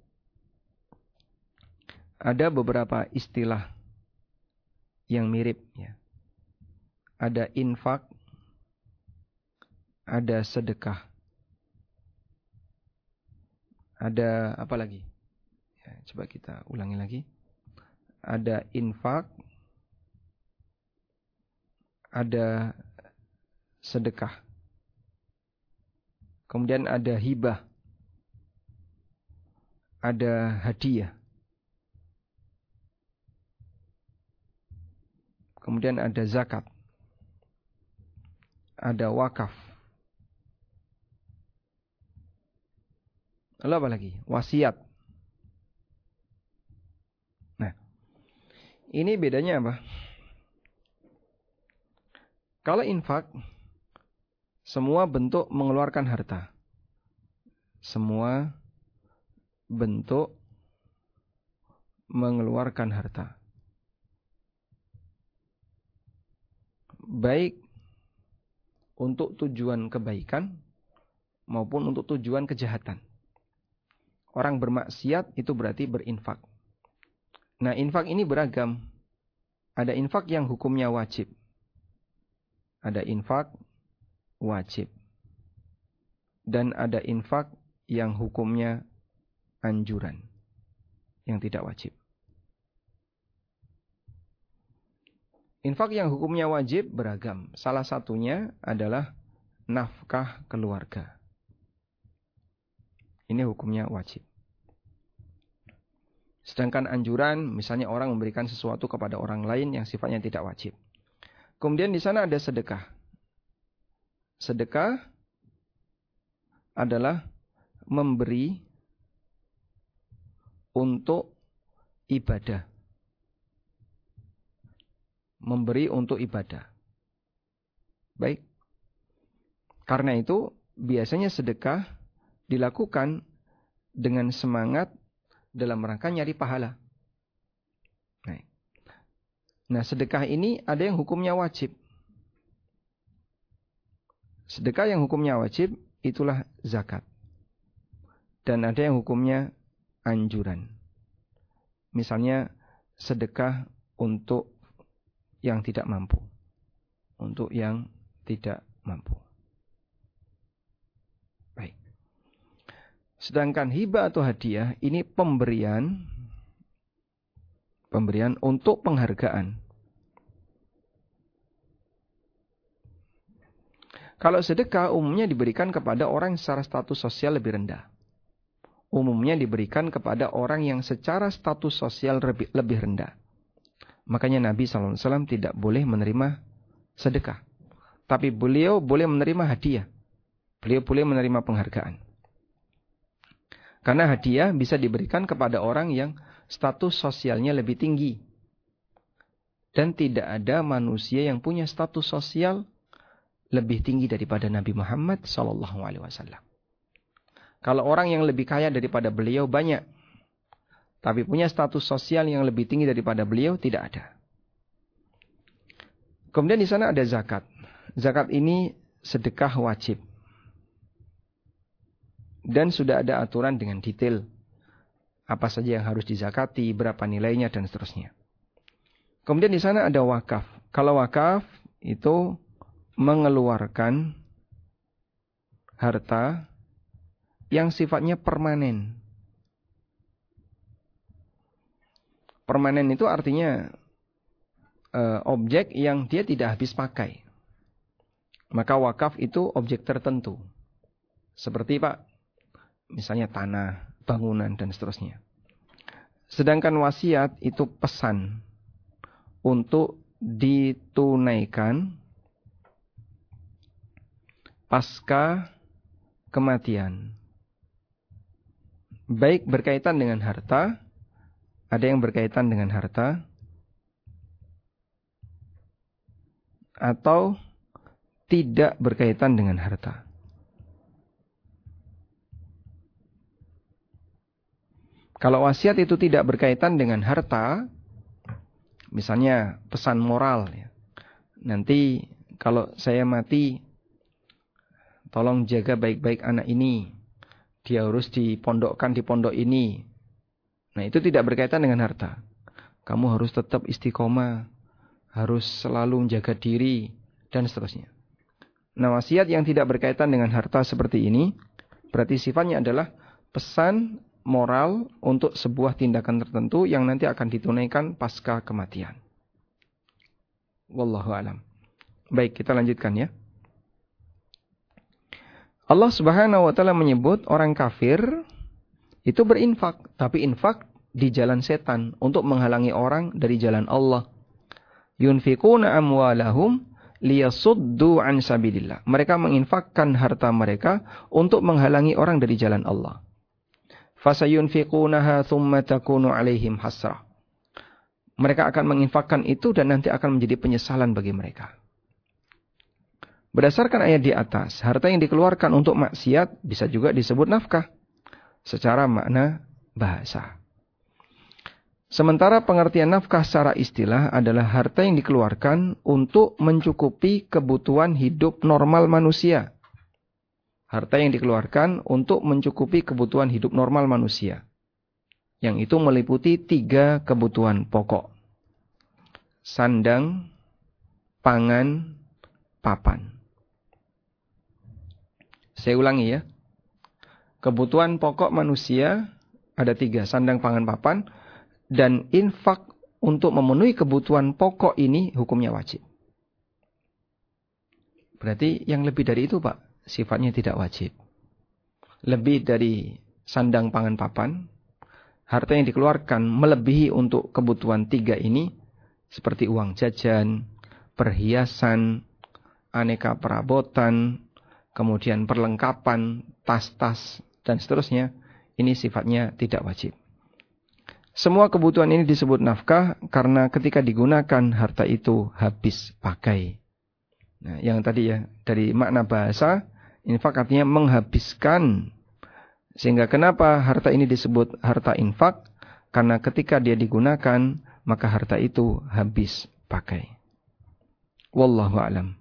ada beberapa istilah yang mirip ya. Ada infak, ada sedekah. Ada apa lagi? Ya, coba kita ulangi lagi. Ada infak, ada sedekah. Kemudian ada hibah, ada hadiah. Kemudian ada zakat, ada wakaf. Lalu apa lagi? Wasiat. Nah, ini bedanya apa? Kalau infak, semua bentuk mengeluarkan harta. Semua bentuk mengeluarkan harta. Baik untuk tujuan kebaikan maupun untuk tujuan kejahatan. Orang bermaksiat itu berarti berinfak. Nah, infak ini beragam. Ada infak yang hukumnya wajib. Ada infak wajib. Dan ada infak yang hukumnya anjuran. Yang tidak wajib. Infak yang hukumnya wajib beragam. Salah satunya adalah nafkah keluarga. Ini hukumnya wajib. Sedangkan anjuran, misalnya orang memberikan sesuatu kepada orang lain yang sifatnya tidak wajib. Kemudian di sana ada sedekah. Sedekah adalah memberi untuk ibadah. Memberi untuk ibadah. Baik. Karena itu biasanya sedekah dilakukan dengan semangat dalam rangka nyari pahala. Baik. Nah, sedekah ini ada yang hukumnya wajib. Sedekah yang hukumnya wajib itulah zakat. Dan ada yang hukumnya anjuran. Misalnya sedekah untuk yang tidak mampu. Untuk yang tidak mampu. Baik. Sedangkan hibah atau hadiah ini pemberian pemberian untuk penghargaan. Kalau sedekah umumnya diberikan kepada orang yang secara status sosial lebih rendah. Umumnya diberikan kepada orang yang secara status sosial lebih, lebih rendah. Makanya Nabi shallallahu alaihi wasallam tidak boleh menerima sedekah. Tapi beliau boleh menerima hadiah. Beliau boleh menerima penghargaan. Karena hadiah bisa diberikan kepada orang yang status sosialnya lebih tinggi. Dan tidak ada manusia yang punya status sosial lebih tinggi daripada Nabi Muhammad shallallahu alaihi wasallam. Kalau orang yang lebih kaya daripada beliau banyak. Tapi punya status sosial yang lebih tinggi daripada beliau tidak ada. Kemudian di sana ada zakat. Zakat ini sedekah wajib. Dan sudah ada aturan dengan detail. Apa saja yang harus dizakati, berapa nilainya dan seterusnya. Kemudian di sana ada wakaf. Kalau wakaf itu mengeluarkan harta yang sifatnya permanen. Permanen itu artinya e, objek yang dia tidak habis pakai. Maka wakaf itu objek tertentu. Seperti Pak, misalnya tanah, bangunan, dan seterusnya. Sedangkan wasiat itu pesan untuk ditunaikan pasca kematian. Baik berkaitan dengan harta, ada yang berkaitan dengan harta, atau tidak berkaitan dengan harta. Kalau wasiat itu tidak berkaitan dengan harta, misalnya pesan moral, ya. Nanti kalau saya mati, tolong jaga baik-baik anak ini. dia harus dipondokkan di pondok ini. Nah, itu tidak berkaitan dengan harta. Kamu harus tetap istiqomah, harus selalu menjaga diri, dan seterusnya. Nah, wasiat yang tidak berkaitan dengan harta seperti ini, berarti sifatnya adalah pesan moral untuk sebuah tindakan tertentu yang nanti akan ditunaikan pasca kematian. Wallahu a'lam. Baik, kita lanjutkan ya. Allah Subhanahu wa taala menyebut orang kafir itu berinfak, tapi infak di jalan setan untuk menghalangi orang dari jalan Allah. Yunfikuna amwalahum liyasuddu an sabilillah. Mereka menginfakkan harta mereka untuk menghalangi orang dari jalan Allah. Fasayunfikunaha thumma takunu alaihim hasrah. Mereka akan menginfakkan itu dan nanti akan menjadi penyesalan bagi mereka. Berdasarkan ayat di atas, harta yang dikeluarkan untuk maksiat bisa juga disebut nafkah secara makna bahasa. Sementara pengertian nafkah secara istilah adalah harta yang dikeluarkan untuk mencukupi kebutuhan hidup normal manusia. Harta yang dikeluarkan untuk mencukupi kebutuhan hidup normal manusia. Yang itu meliputi tiga kebutuhan pokok. Sandang, pangan, papan. Saya ulangi ya. Kebutuhan pokok manusia ada tiga. Sandang, pangan, papan. Dan infak untuk memenuhi kebutuhan pokok ini hukumnya wajib. Berarti yang lebih dari itu Pak, sifatnya tidak wajib. Lebih dari sandang, pangan, papan, harta yang dikeluarkan melebihi untuk kebutuhan tiga ini, seperti uang jajan, perhiasan, aneka perabotan, kemudian perlengkapan, tas-tas, dan seterusnya, ini sifatnya tidak wajib. Semua kebutuhan ini disebut nafkah karena ketika digunakan harta itu habis pakai. Nah, yang tadi ya, dari makna bahasa, infak artinya menghabiskan. Sehingga kenapa harta ini disebut harta infak? Karena ketika dia digunakan, maka harta itu habis pakai. Wallahu a'lam.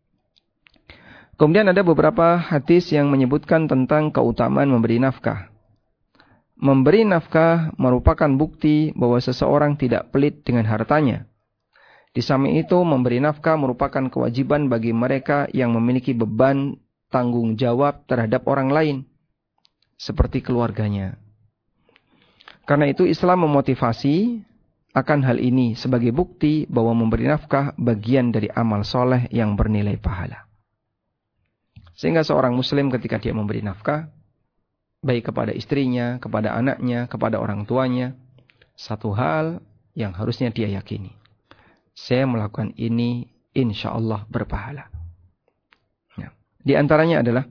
Kemudian ada beberapa hadis yang menyebutkan tentang keutamaan memberi nafkah. Memberi nafkah merupakan bukti bahwa seseorang tidak pelit dengan hartanya. Di samping itu, memberi nafkah merupakan kewajiban bagi mereka yang memiliki beban tanggung jawab terhadap orang lain, seperti keluarganya. Karena itu, Islam memotivasi akan hal ini sebagai bukti bahwa memberi nafkah bagian dari amal soleh yang bernilai pahala. Sehingga seorang muslim ketika dia memberi nafkah, baik kepada istrinya, kepada anaknya, kepada orang tuanya, satu hal yang harusnya dia yakini. Saya melakukan ini, insya Allah berpahala. Nah, di antaranya adalah,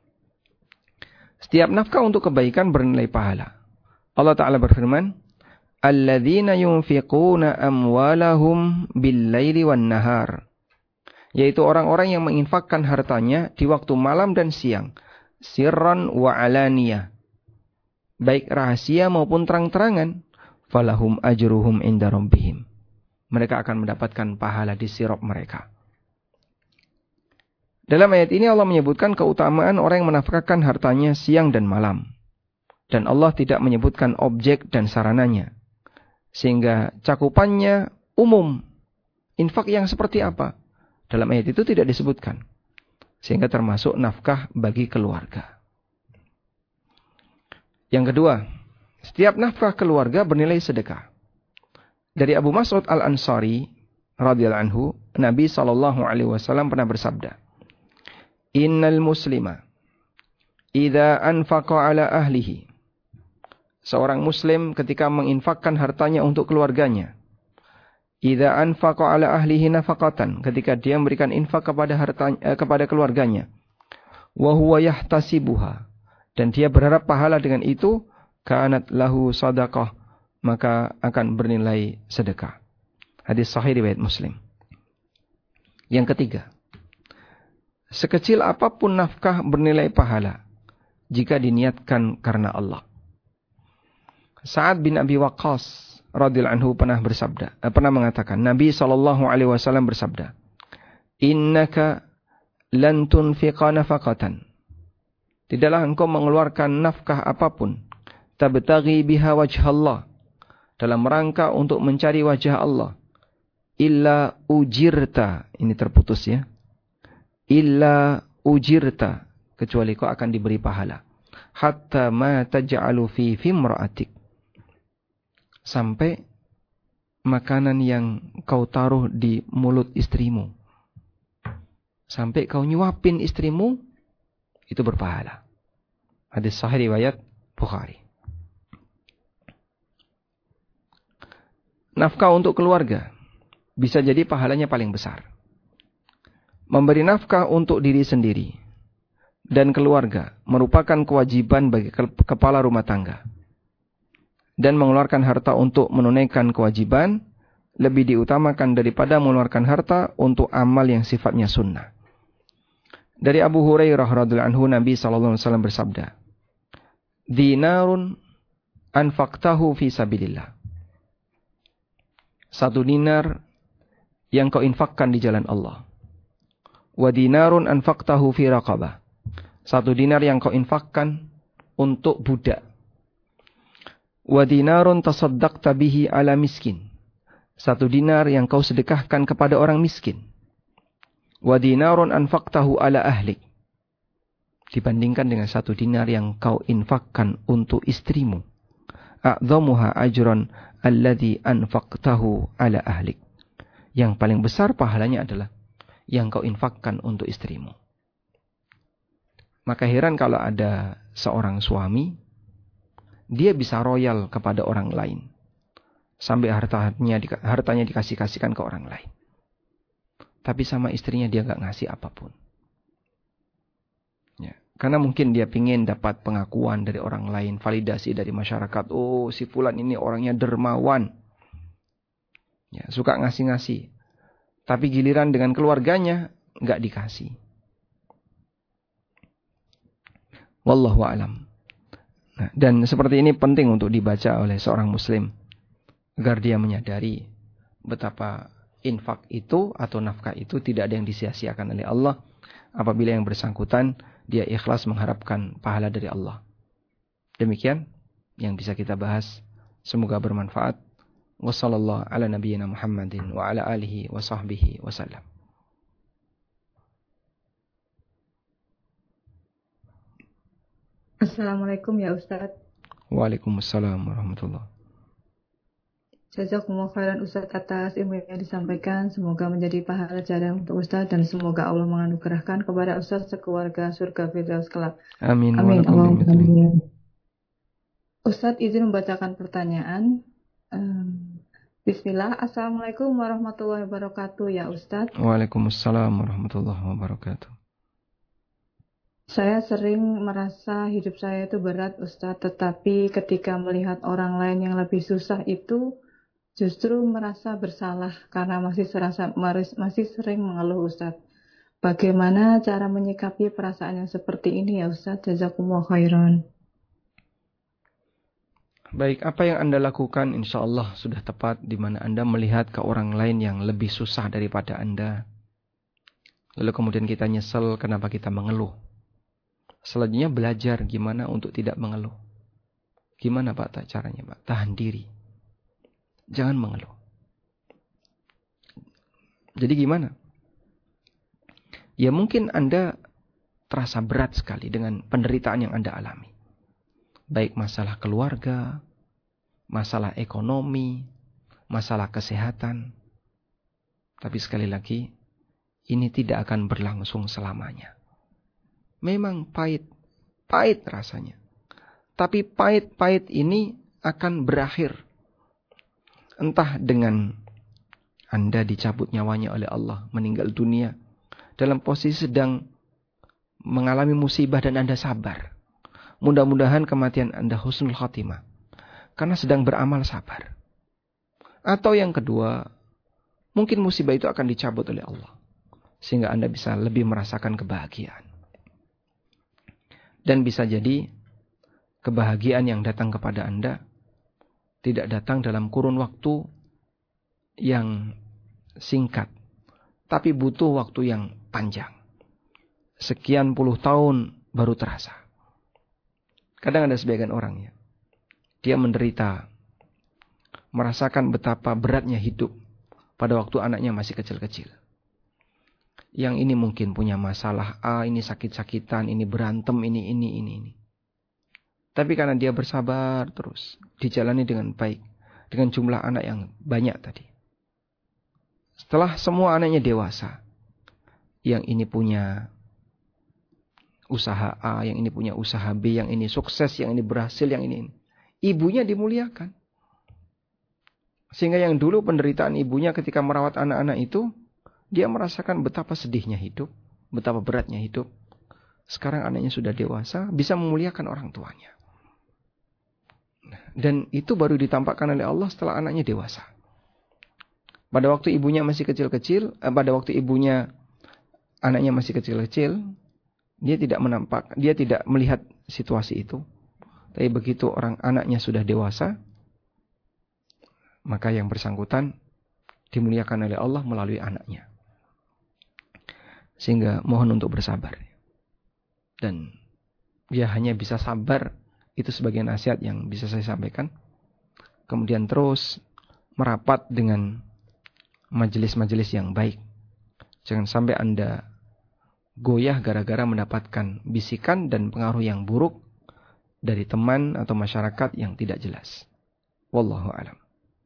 setiap nafkah untuk kebaikan bernilai pahala. Allah Ta'ala berfirman, Alladzina yunfiquna amwalahum bil-laili wan-nahar. Yaitu orang-orang yang menginfakkan hartanya di waktu malam dan siang. Sirran wa alaniyah, baik rahasia maupun terang-terangan, falahum ajruhum inda rabbihim. Mereka akan mendapatkan pahala di sirab mereka. Dalam ayat ini Allah menyebutkan keutamaan orang yang menafkahkan hartanya siang dan malam. Dan Allah tidak menyebutkan objek dan sarananya. Sehingga cakupannya umum. Infak yang seperti apa? Dalam ayat itu tidak disebutkan. Sehingga termasuk nafkah bagi keluarga. Yang kedua, setiap nafkah keluarga bernilai sedekah. Dari Abu Mas'ud Al-Ansari radhiyallahu anhu, Nabi sallallahu alaihi wasallam pernah bersabda, Innal muslima idza anfaqa ala ahlihi. Seorang muslim ketika menginfakkan hartanya untuk keluarganya, idza anfaqa ala ahlihi nafaqatan, ketika dia memberikan infak kepada hartanya, eh, kepada keluarganya, wa huwa yahtasibuha, dan dia berharap pahala dengan itu, kanat lahu sadaqah, maka akan bernilai sedekah. Hadis sahih riwayat Muslim. Yang ketiga, sekecil apapun nafkah bernilai pahala jika diniatkan karena Allah. Sa'ad bin Abi Waqqas radhiyallahu anhu pernah bersabda, eh, pernah mengatakan, Nabi sallallahu alaihi wasallam bersabda, Innaka lan tunfiqa nafaqatan tidaklah engkau mengeluarkan nafkah apapun, tabtaghi biha wajhallah, dalam rangka untuk mencari wajah Allah, illa ujirta, ini terputus ya, illa ujirta, kecuali kau akan diberi pahala, hatta ma taj'alu fi fimra'atik, sampai makanan yang kau taruh di mulut istrimu, sampai kau nyuapin istrimu, itu berpahala. Hadis sahih riwayat Bukhari. Nafkah untuk keluarga bisa jadi pahalanya paling besar. Memberi nafkah untuk diri sendiri dan keluarga merupakan kewajiban bagi kepala rumah tangga. Dan mengeluarkan harta untuk menunaikan kewajiban lebih diutamakan daripada mengeluarkan harta untuk amal yang sifatnya sunnah. Dari Abu Hurairah radhiyallahu anhu, Nabi sallallahu alaihi wasallam bersabda, "Dinarun anfaqtahu fi sabilillah." Satu dinar yang kau infakkan di jalan Allah. Wa dinarun anfaqtahu fi raqabah. Satu dinar yang kau infakkan untuk budak. Wa dinarun tasaddaqta bihi ala miskin. Satu dinar yang kau sedekahkan kepada orang miskin. Wa dinarun anfaqtahu ala ahlik. Dibandingkan dengan satu dinar yang kau infakkan untuk istrimu. A'dhamuha ajran alladhi anfaqtahu ala ahlik. Yang paling besar pahalanya adalah yang kau infakkan untuk istrimu. Maka heran kalau ada seorang suami, dia bisa royal kepada orang lain. Sampai hartanya, hartanya dikasih-kasihkan ke orang lain. Tapi sama istrinya dia gak ngasih apapun. Ya, karena mungkin dia pingin dapat pengakuan dari orang lain, validasi dari masyarakat. Oh, si fulan ini orangnya dermawan. Ya, suka ngasih-ngasih. Tapi giliran dengan keluarganya gak dikasih. Wallahu a'lam. Nah, dan seperti ini penting untuk dibaca oleh seorang muslim agar dia menyadari betapa infak itu atau nafkah itu tidak ada yang disia-siakan oleh Allah apabila yang bersangkutan dia ikhlas mengharapkan pahala dari Allah. Demikian yang bisa kita bahas, semoga bermanfaat. Wassallallahu ala nabiyyina Muhammadin wa ala alihi wa sahbihi wasallam. Assalamualaikum ya Ustadz. Waalaikumsalam warahmatullahi. Jazakumullah khairan Ustadz atas ilmu yang disampaikan. Semoga menjadi pahala jariah untuk Ustadz dan semoga Allah menganugerahkan kepada Ustadz sekeluarga surga firdaus kelak. Amin. Amin. Amin. Ustadz izin membacakan pertanyaan. Um, Bismillah. Assalamualaikum warahmatullahi wabarakatuh ya Ustadz. Waalaikumsalam warahmatullahi wabarakatuh. Saya sering merasa hidup saya itu berat Ustadz, tetapi ketika melihat orang lain yang lebih susah itu justru merasa bersalah karena masih serasa masih sering mengeluh Ustadz. Bagaimana cara menyikapi perasaan yang seperti ini ya Ustadz? Jazakumullah khairan. Baik, apa yang Anda lakukan insya Allah sudah tepat, di mana Anda melihat ke orang lain yang lebih susah daripada Anda. Lalu kemudian kita nyesel kenapa kita mengeluh. Selanjutnya belajar gimana untuk tidak mengeluh. Gimana Pak caranya Pak? Tahan diri. Jangan mengeluh. Jadi gimana? Ya mungkin Anda terasa berat sekali dengan penderitaan yang Anda alami. Baik masalah keluarga, masalah ekonomi, masalah kesehatan. Tapi sekali lagi, ini tidak akan berlangsung selamanya. Memang pahit, pahit rasanya. Tapi pahit-pahit ini akan berakhir. Entah dengan Anda dicabut nyawanya oleh Allah, meninggal dunia, dalam posisi sedang mengalami musibah dan Anda sabar. Mudah-mudahan kematian Anda husnul khatimah, karena sedang beramal sabar. Atau yang kedua, mungkin musibah itu akan dicabut oleh Allah, sehingga Anda bisa lebih merasakan kebahagiaan. Dan bisa jadi kebahagiaan yang datang kepada Anda tidak datang dalam kurun waktu yang singkat, tapi butuh waktu yang panjang. Sekian puluh tahun baru terasa. Kadang ada sebagian orang ya, dia menderita, merasakan betapa beratnya hidup pada waktu anaknya masih kecil-kecil. Yang ini mungkin punya masalah A, ini sakit-sakitan, ini berantem, ini, ini, ini, ini. Tapi karena dia bersabar terus, dijalani dengan baik, dengan jumlah anak yang banyak tadi. Setelah semua anaknya dewasa, yang ini punya usaha A, yang ini punya usaha B, yang ini sukses, yang ini berhasil, yang ini, ini. Ibunya dimuliakan. Sehingga yang dulu penderitaan ibunya ketika merawat anak-anak itu, dia merasakan betapa sedihnya hidup, betapa beratnya hidup. Sekarang anaknya sudah dewasa, bisa memuliakan orang tuanya. Dan itu baru ditampakkan oleh Allah setelah anaknya dewasa. Pada waktu ibunya masih kecil-kecil, eh, pada waktu ibunya anaknya masih kecil-kecil, dia tidak menampak, dia tidak melihat situasi itu. Tapi begitu orang anaknya sudah dewasa, maka yang bersangkutan dimuliakan oleh Allah melalui anaknya. Sehingga mohon untuk bersabar. Dan dia hanya bisa sabar, itu sebagai nasihat yang bisa saya sampaikan. Kemudian terus merapat dengan majelis-majelis yang baik. Jangan sampai Anda goyah gara-gara mendapatkan bisikan dan pengaruh yang buruk dari teman atau masyarakat yang tidak jelas. Wallahu a'lam.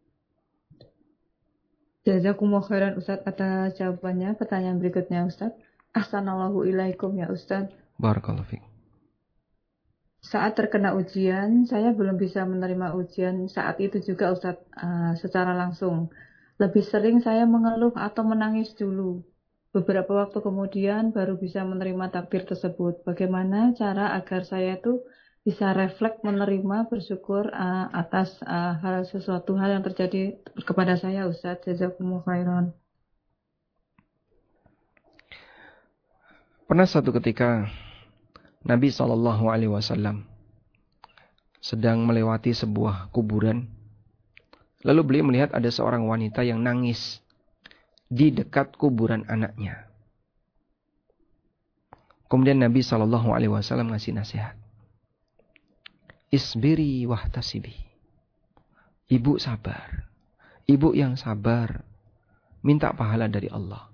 Jazakumullah khairan Ustaz atas jawabannya. Pertanyaan berikutnya Ustaz. Ahsanallahu ilaikum ya Ustaz. Barakallahu fiik. Saat terkena ujian, saya belum bisa menerima ujian saat itu juga Ustaz uh, secara langsung. Lebih sering saya mengeluh atau menangis dulu. Beberapa waktu kemudian baru bisa menerima takdir tersebut. Bagaimana cara agar saya itu bisa refleks menerima, bersyukur uh, atas uh, hal sesuatu hal yang terjadi kepada saya Ustaz. Jazakumullah khairan. Pernah satu ketika Nabi shallallahu alaihi wasallam sedang melewati sebuah kuburan. Lalu beliau melihat ada seorang wanita yang nangis di dekat kuburan anaknya. Kemudian Nabi shallallahu alaihi wasallam ngasih nasihat. Isbiri wahtasibi. Ibu sabar. Ibu yang sabar. Minta pahala dari Allah.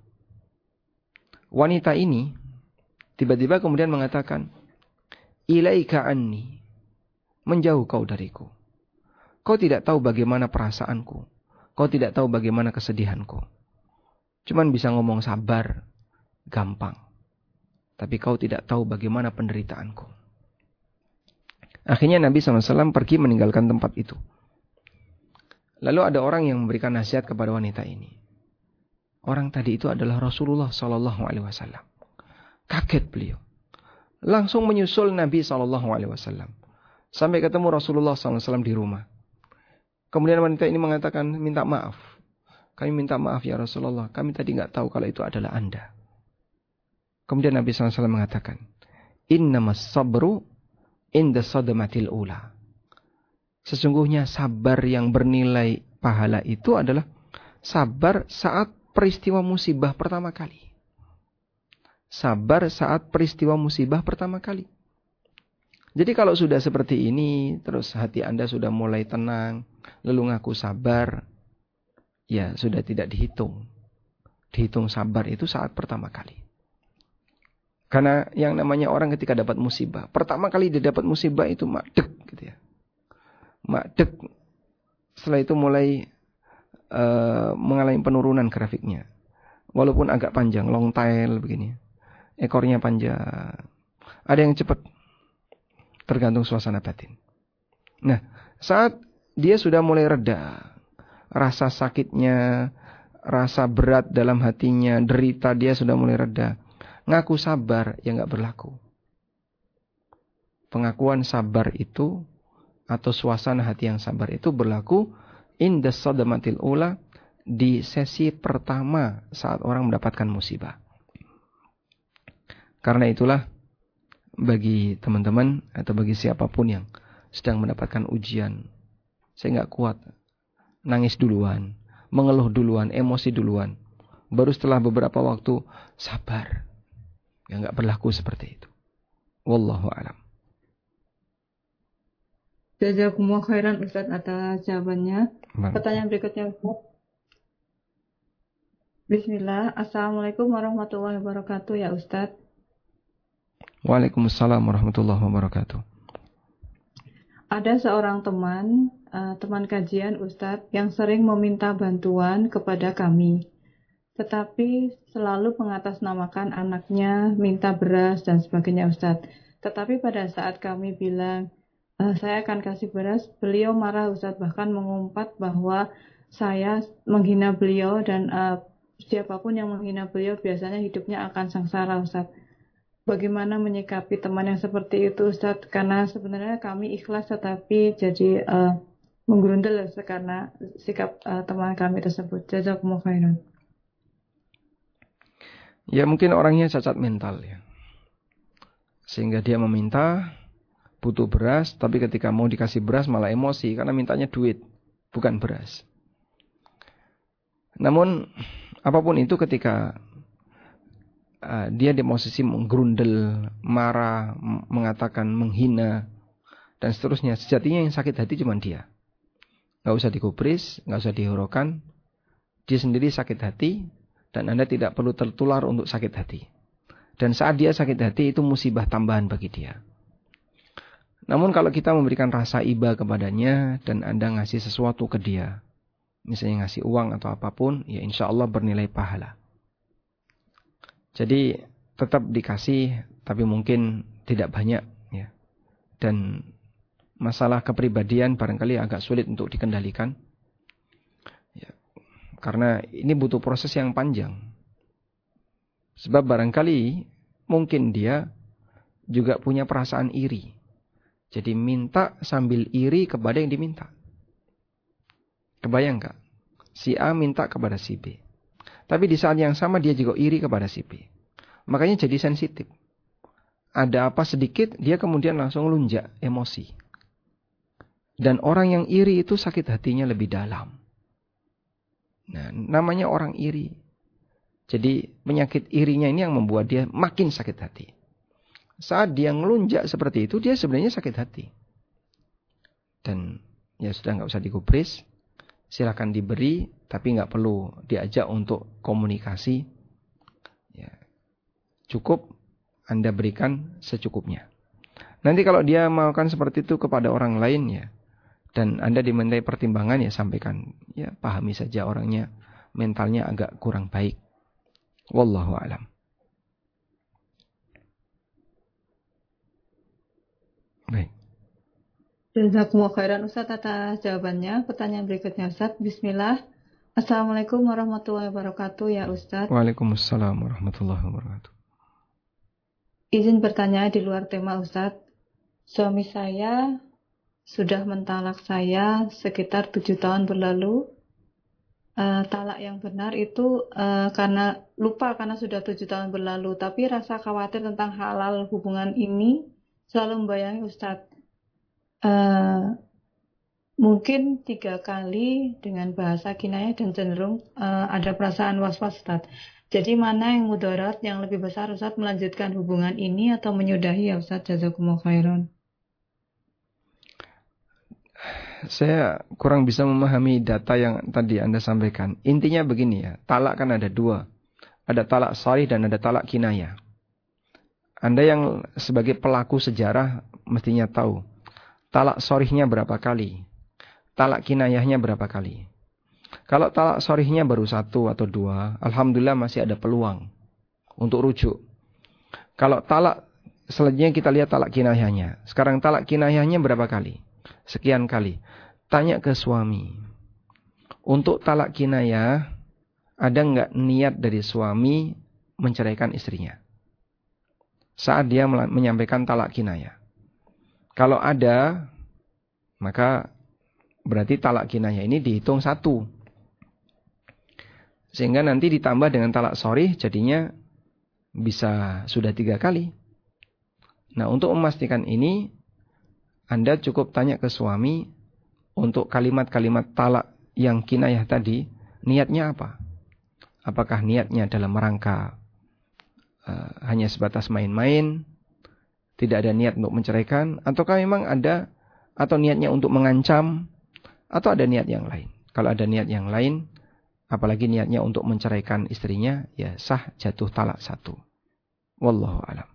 Wanita ini tiba-tiba kemudian mengatakan, ilaika anni. Menjauh kau dariku. Kau tidak tahu bagaimana perasaanku. Kau tidak tahu bagaimana kesedihanku. Cuman bisa ngomong sabar. Gampang. Tapi kau tidak tahu bagaimana penderitaanku. Akhirnya Nabi shallallahu alaihi wasallam pergi meninggalkan tempat itu. Lalu ada orang yang memberikan nasihat kepada wanita ini. Orang tadi itu adalah Rasulullah shallallahu alaihi wasallam. Kaget beliau. Langsung menyusul Nabi shallallahu alaihi wasallam. Sampai ketemu Rasulullah shallallahu alaihi wasallam di rumah. Kemudian wanita ini mengatakan, minta maaf. Kami minta maaf ya Rasulullah. Kami tadi nggak tahu kalau itu adalah Anda. Kemudian Nabi shallallahu alaihi wasallam mengatakan, innamas sabru inda sadamatil ula. Sesungguhnya sabar yang bernilai pahala itu adalah sabar saat peristiwa musibah pertama kali. Sabar saat peristiwa musibah pertama kali. Jadi kalau sudah seperti ini, terus hati Anda sudah mulai tenang, lalu ngaku sabar, ya sudah tidak dihitung. Dihitung sabar itu saat pertama kali. Karena yang namanya orang ketika dapat musibah, pertama kali dia dapat musibah itu madek gitu ya. Madek. Setelah itu mulai uh, mengalami penurunan grafiknya. Walaupun agak panjang, long tail begini. Ekornya panjang. Ada yang cepat. Tergantung suasana batin. Nah, saat dia sudah mulai reda, rasa sakitnya, rasa berat dalam hatinya, derita dia sudah mulai reda. Ngaku sabar yang gak berlaku. Pengakuan sabar itu atau suasana hati yang sabar itu berlaku inda sadamatil ula, di sesi pertama saat orang mendapatkan musibah. Karena itulah bagi teman-teman atau bagi siapapun yang sedang mendapatkan ujian, saya gak kuat, nangis duluan, mengeluh duluan, emosi duluan, baru setelah beberapa waktu sabar. Yang gak berlaku seperti itu. Wallahu a'lam. Jazakumullah khairan Ustaz atas jawabannya. Barakallah. Pertanyaan berikutnya Ustaz. Bismillah. Assalamualaikum warahmatullahi wabarakatuh ya Ustaz. Waalaikumsalam warahmatullahi wabarakatuh. Ada seorang teman, uh, teman kajian Ustadz, yang sering meminta bantuan kepada kami. Tetapi selalu mengatasnamakan anaknya, minta beras dan sebagainya Ustadz. Tetapi pada saat kami bilang, e, saya akan kasih beras, beliau marah Ustadz, bahkan mengumpat bahwa saya menghina beliau dan uh, siapapun yang menghina beliau biasanya hidupnya akan sengsara Ustadz. Bagaimana menyikapi teman yang seperti itu Ustadz? Karena sebenarnya kami ikhlas tetapi jadi uh, menggerundel karena sikap uh, teman kami tersebut. Jazakumullah khairan. Ya mungkin orangnya cacat mental ya. Sehingga dia meminta butuh beras, tapi ketika mau dikasih beras malah emosi karena mintanya duit, bukan beras. Namun apapun itu ketika Uh, dia di posisi menggerundel, marah, m- mengatakan menghina dan seterusnya, sejatinya yang sakit hati cuma dia. Gak usah digubris, gak usah dihiraukan. Dia sendiri sakit hati dan Anda tidak perlu tertular untuk sakit hati. Dan saat dia sakit hati itu musibah tambahan bagi dia. Namun kalau kita memberikan rasa iba kepadanya dan Anda ngasih sesuatu ke dia, misalnya ngasih uang atau apapun, ya insya Allah bernilai pahala. Jadi tetap dikasih, tapi mungkin tidak banyak, ya. Dan masalah kepribadian barangkali agak sulit untuk dikendalikan, ya. Karena ini butuh proses yang panjang. Sebab barangkali mungkin dia juga punya perasaan iri. Jadi minta sambil iri kepada yang diminta. Kebayang gak? Si A minta kepada si B. Tapi di saat yang sama dia juga iri kepada si B. Makanya jadi sensitif. Ada apa sedikit, dia kemudian langsung lunjak, emosi. Dan orang yang iri itu sakit hatinya lebih dalam. Nah, namanya orang iri. Jadi penyakit irinya ini yang membuat dia makin sakit hati. Saat dia ngelunjak seperti itu, dia sebenarnya sakit hati. Dan ya sudah nggak usah digubris. Silakan diberi, tapi nggak perlu diajak untuk komunikasi. Ya, cukup Anda berikan secukupnya. Nanti kalau dia melakukan seperti itu kepada orang lain ya, dan Anda dimintai pertimbangan ya sampaikan. Ya pahami saja orangnya mentalnya agak kurang baik. Wallahu a'lam. Baik. Jazakumullah khairan Ustaz atas jawabannya. Pertanyaan berikutnya Ustaz. Bismillah. Assalamualaikum warahmatullahi wabarakatuh ya Ustaz. Waalaikumsalam warahmatullahi wabarakatuh. Izin bertanya di luar tema Ustaz. Suami saya sudah mentalak saya sekitar tujuh tahun berlalu. Uh, talak yang benar itu uh, karena lupa karena sudah tujuh tahun berlalu. Tapi rasa khawatir tentang halal hubungan ini selalu membayangi Ustaz. Uh, mungkin tiga kali dengan bahasa kinayah dan cenderung uh, ada perasaan was-was Ustaz. Jadi mana yang mudarat yang lebih besar Ustaz, melanjutkan hubungan ini atau menyudahi ya Ustaz? Jazakumullah khairan. Saya kurang bisa memahami data yang tadi Anda sampaikan. Intinya begini ya, talak kan ada dua. Ada talak sharih dan ada talak kinayah. Anda yang sebagai pelaku sejarah mestinya tahu. Talak sharihnya berapa kali? Talak kinayahnya berapa kali? Kalau talak sharihnya baru satu atau dua, alhamdulillah masih ada peluang untuk rujuk. Kalau talak selanjutnya kita lihat talak kinayahnya. Sekarang talak kinayahnya berapa kali? Sekian kali. Tanya ke suami. Untuk talak kinayah, ada nggak niat dari suami menceraikan istrinya? Saat dia menyampaikan talak kinayah. Kalau ada, maka berarti talak kinayah ini dihitung satu. Sehingga nanti ditambah dengan talak sharih jadinya bisa sudah tiga kali. Nah untuk memastikan ini, Anda cukup tanya ke suami untuk kalimat-kalimat talak yang kinayah tadi, niatnya apa? Apakah niatnya dalam rangka uh, hanya sebatas main-main, tidak ada niat untuk menceraikan, ataukah memang ada atau niatnya untuk mengancam, atau ada niat yang lain. Kalau ada niat yang lain, apalagi niatnya untuk menceraikan istrinya, ya sah jatuh talak satu. Wallahu a'lam.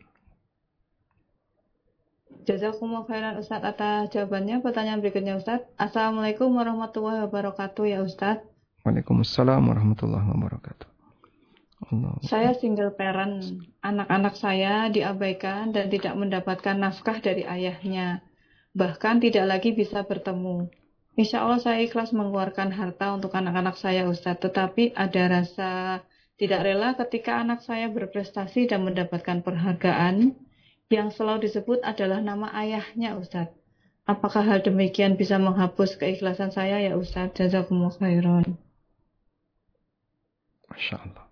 Jazakumullah khairan Ustadz atas jawabannya. Pertanyaan berikutnya Ustadz. Assalamualaikum warahmatullahi wabarakatuh ya Ustadz. Waalaikumsalam warahmatullahi wabarakatuh. Allah. Saya single parent. Anak-anak saya diabaikan dan tidak mendapatkan nafkah dari ayahnya. Bahkan tidak lagi bisa bertemu. Insya Allah saya ikhlas mengeluarkan harta untuk anak-anak saya Ustadz. Tetapi ada rasa tidak rela ketika anak saya berprestasi dan mendapatkan penghargaan yang selalu disebut adalah nama ayahnya Ustadz. Apakah hal demikian bisa menghapus keikhlasan saya ya Ustadz? Jazakumullah khairan. Masya Allah.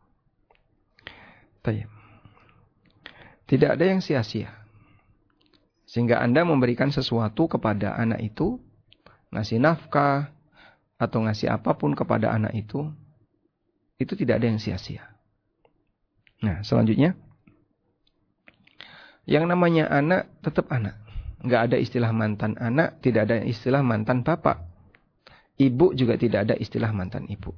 Baik. Tidak ada yang sia-sia. Sehingga Anda memberikan sesuatu kepada anak itu, ngasih nafkah, atau ngasih apapun kepada anak itu, itu tidak ada yang sia-sia. Nah, selanjutnya. Yang namanya anak tetap anak. Nggak ada istilah mantan anak, tidak ada istilah mantan bapak. Ibu juga tidak ada istilah mantan ibu.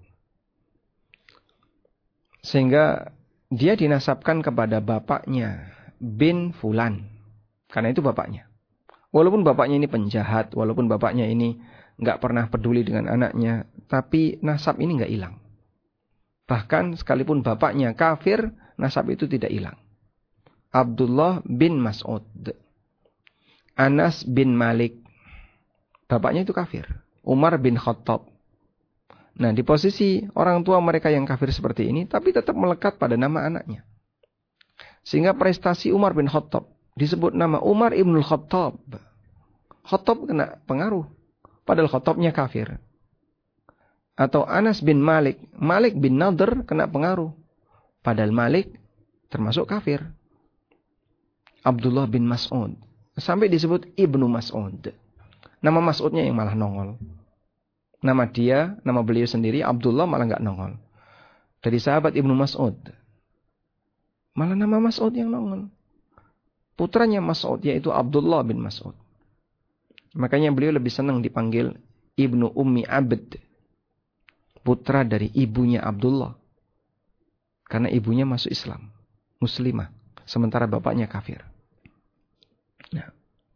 Sehingga dia dinasabkan kepada bapaknya bin fulan. Karena itu bapaknya. Walaupun bapaknya ini penjahat, walaupun bapaknya ini nggak pernah peduli dengan anaknya, tapi nasab ini nggak hilang. Bahkan sekalipun bapaknya kafir, nasab itu tidak hilang. Abdullah bin Mas'ud, Anas bin Malik, bapaknya itu kafir. Umar bin Khattab. Nah, di posisi orang tua mereka yang kafir seperti ini, tapi tetap melekat pada nama anaknya. Sehingga prestasi Umar bin Khattab disebut nama Umar ibnul Khattab. Khattab kena pengaruh, padahal Khattabnya kafir. Atau Anas bin Malik, Malik bin Nadhr kena pengaruh, padahal Malik termasuk kafir. Abdullah bin Mas'ud. Sampai disebut Ibnu Mas'ud. Nama Mas'udnya yang malah nongol. Nama dia, nama beliau sendiri, Abdullah malah nggak nongol. Dari sahabat Ibnu Mas'ud. Malah nama Mas'ud yang nongol. Putranya Mas'ud, yaitu Abdullah bin Mas'ud. Makanya beliau lebih senang dipanggil Ibnu Ummi Abd. Putra dari ibunya Abdullah. Karena ibunya masuk Islam. Muslimah. Sementara bapaknya kafir. Nah.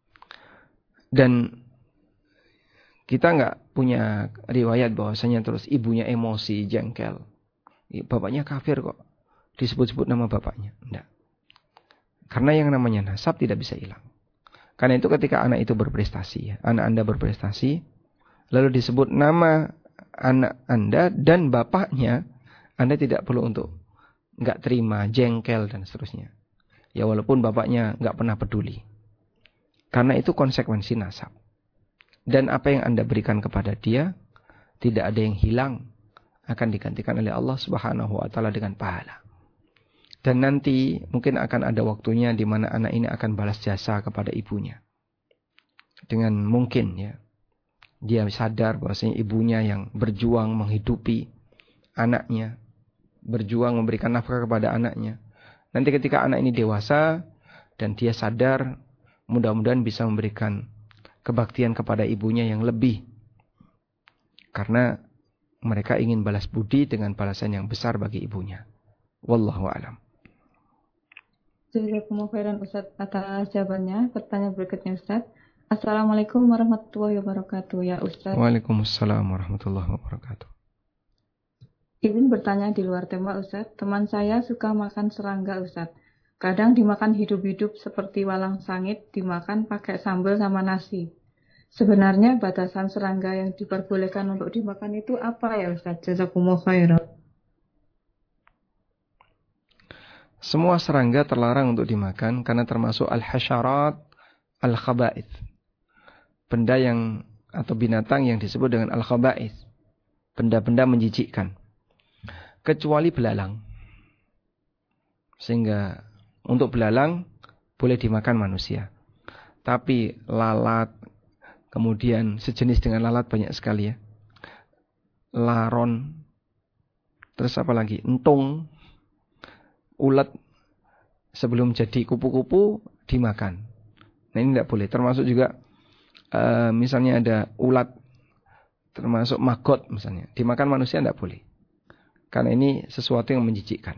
Dan kita nggak punya riwayat bahwasanya terus ibunya emosi, jengkel. Bapaknya kafir kok. Disebut-sebut nama bapaknya. Enggak. Karena yang namanya nasab tidak bisa hilang. Karena itu ketika anak itu berprestasi, ya, anak Anda berprestasi, lalu disebut nama anak Anda dan bapaknya, Anda tidak perlu untuk nggak terima, jengkel dan seterusnya. Ya walaupun bapaknya nggak pernah peduli. Karena itu konsekuensi nasab. Dan apa yang Anda berikan kepada dia, tidak ada yang hilang. Akan digantikan oleh Allah subhanahu wa taala dengan pahala. Dan nanti mungkin akan ada waktunya di mana anak ini akan balas jasa kepada ibunya. Dengan mungkin ya. Dia sadar bahwasanya ibunya yang berjuang menghidupi anaknya. Berjuang memberikan nafkah kepada anaknya. Nanti ketika anak ini dewasa dan dia sadar, mudah-mudahan bisa memberikan kebaktian kepada ibunya yang lebih. Karena mereka ingin balas budi dengan balasan yang besar bagi ibunya. Wallahu a'lam. Jazakumullah khairan Ustaz atas jawabannya. Pertanyaan berikutnya Ustaz. Assalamualaikum warahmatullahi wabarakatuh ya Ustaz. Waalaikumsalam warahmatullahi wabarakatuh. Izin bertanya di luar tema Ustaz. Teman saya suka makan serangga Ustaz. Kadang dimakan hidup-hidup seperti walang sangit, dimakan pakai sambal sama nasi. Sebenarnya batasan serangga yang diperbolehkan untuk dimakan itu apa ya Ustaz? Jazakumullah khairan. Semua serangga terlarang untuk dimakan karena termasuk al-hasyarat al-khaba'ith. Benda yang atau binatang yang disebut dengan al-khaba'ith. Benda-benda menjijikkan. Kecuali belalang. Sehingga untuk belalang boleh dimakan manusia. Tapi lalat, kemudian sejenis dengan lalat banyak sekali ya. Laron, terus apa lagi? Entung, ulat sebelum jadi kupu-kupu dimakan. Nah ini tidak boleh. Termasuk juga uh, misalnya ada ulat, termasuk maggot misalnya, dimakan manusia tidak boleh. Karena ini sesuatu yang menjijikkan.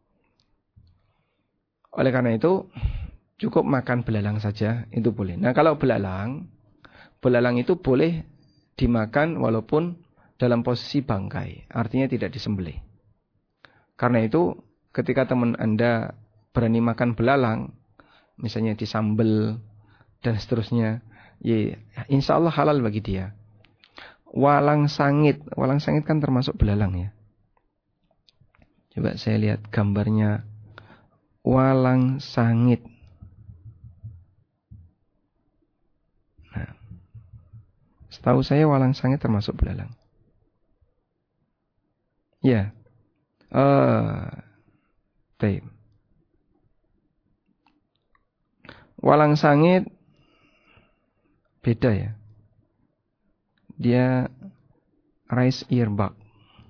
Oleh karena itu, cukup makan belalang saja, itu boleh. Nah kalau belalang, belalang itu boleh dimakan walaupun dalam posisi bangkai, artinya tidak disembelih. Karena itu, ketika teman Anda berani makan belalang, misalnya disambel dan seterusnya, ya, insya Allah halal bagi dia. Walang sangit, walang sangit kan termasuk belalang ya. Coba saya lihat gambarnya. Walang sangit. Nah, setahu saya walang sangit termasuk belalang. Ya. Uh, Baik. Walang sangit beda ya. Dia rice earbug.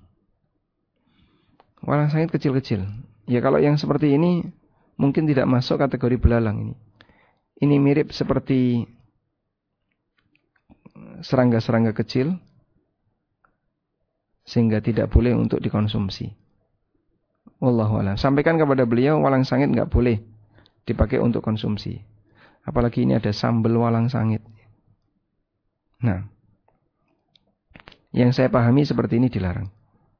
Walang sangit kecil-kecil. Ya kalau yang seperti ini mungkin tidak masuk kategori belalang ini. Ini mirip seperti serangga-serangga kecil sehingga tidak boleh untuk dikonsumsi. Wallahu a'lam. Sampaikan kepada beliau walang sangit enggak boleh dipakai untuk konsumsi. Apalagi ini ada sambal walang sangit. Nah, yang saya pahami seperti ini dilarang.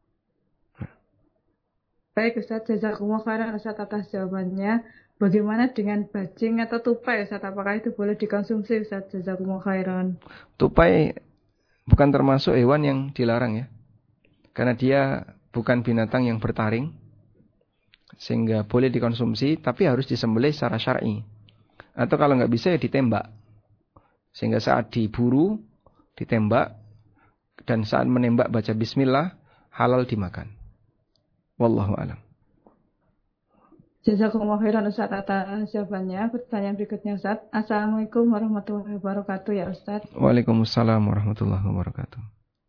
Baik Ustaz, jazakumullah khairan Ustaz atas jawabannya. Bagaimana dengan bajing atau tupai Ustaz? Apakah itu boleh dikonsumsi Ustaz? Jazakumullah khairan. Tupai bukan termasuk hewan yang dilarang ya. Karena dia bukan binatang yang bertaring. Sehingga boleh dikonsumsi, tapi harus disembelih secara syar'i. Atau kalau nggak bisa ya ditembak. Sehingga saat diburu, ditembak. Dan saat menembak baca bismillah, halal dimakan. Wallahu a'lam. Jazakumullah khairan Ustaz atas jawabannya. Pertanyaan berikutnya Ustaz. Assalamualaikum warahmatullahi wabarakatuh ya Ustaz. Waalaikumsalam warahmatullahi wabarakatuh.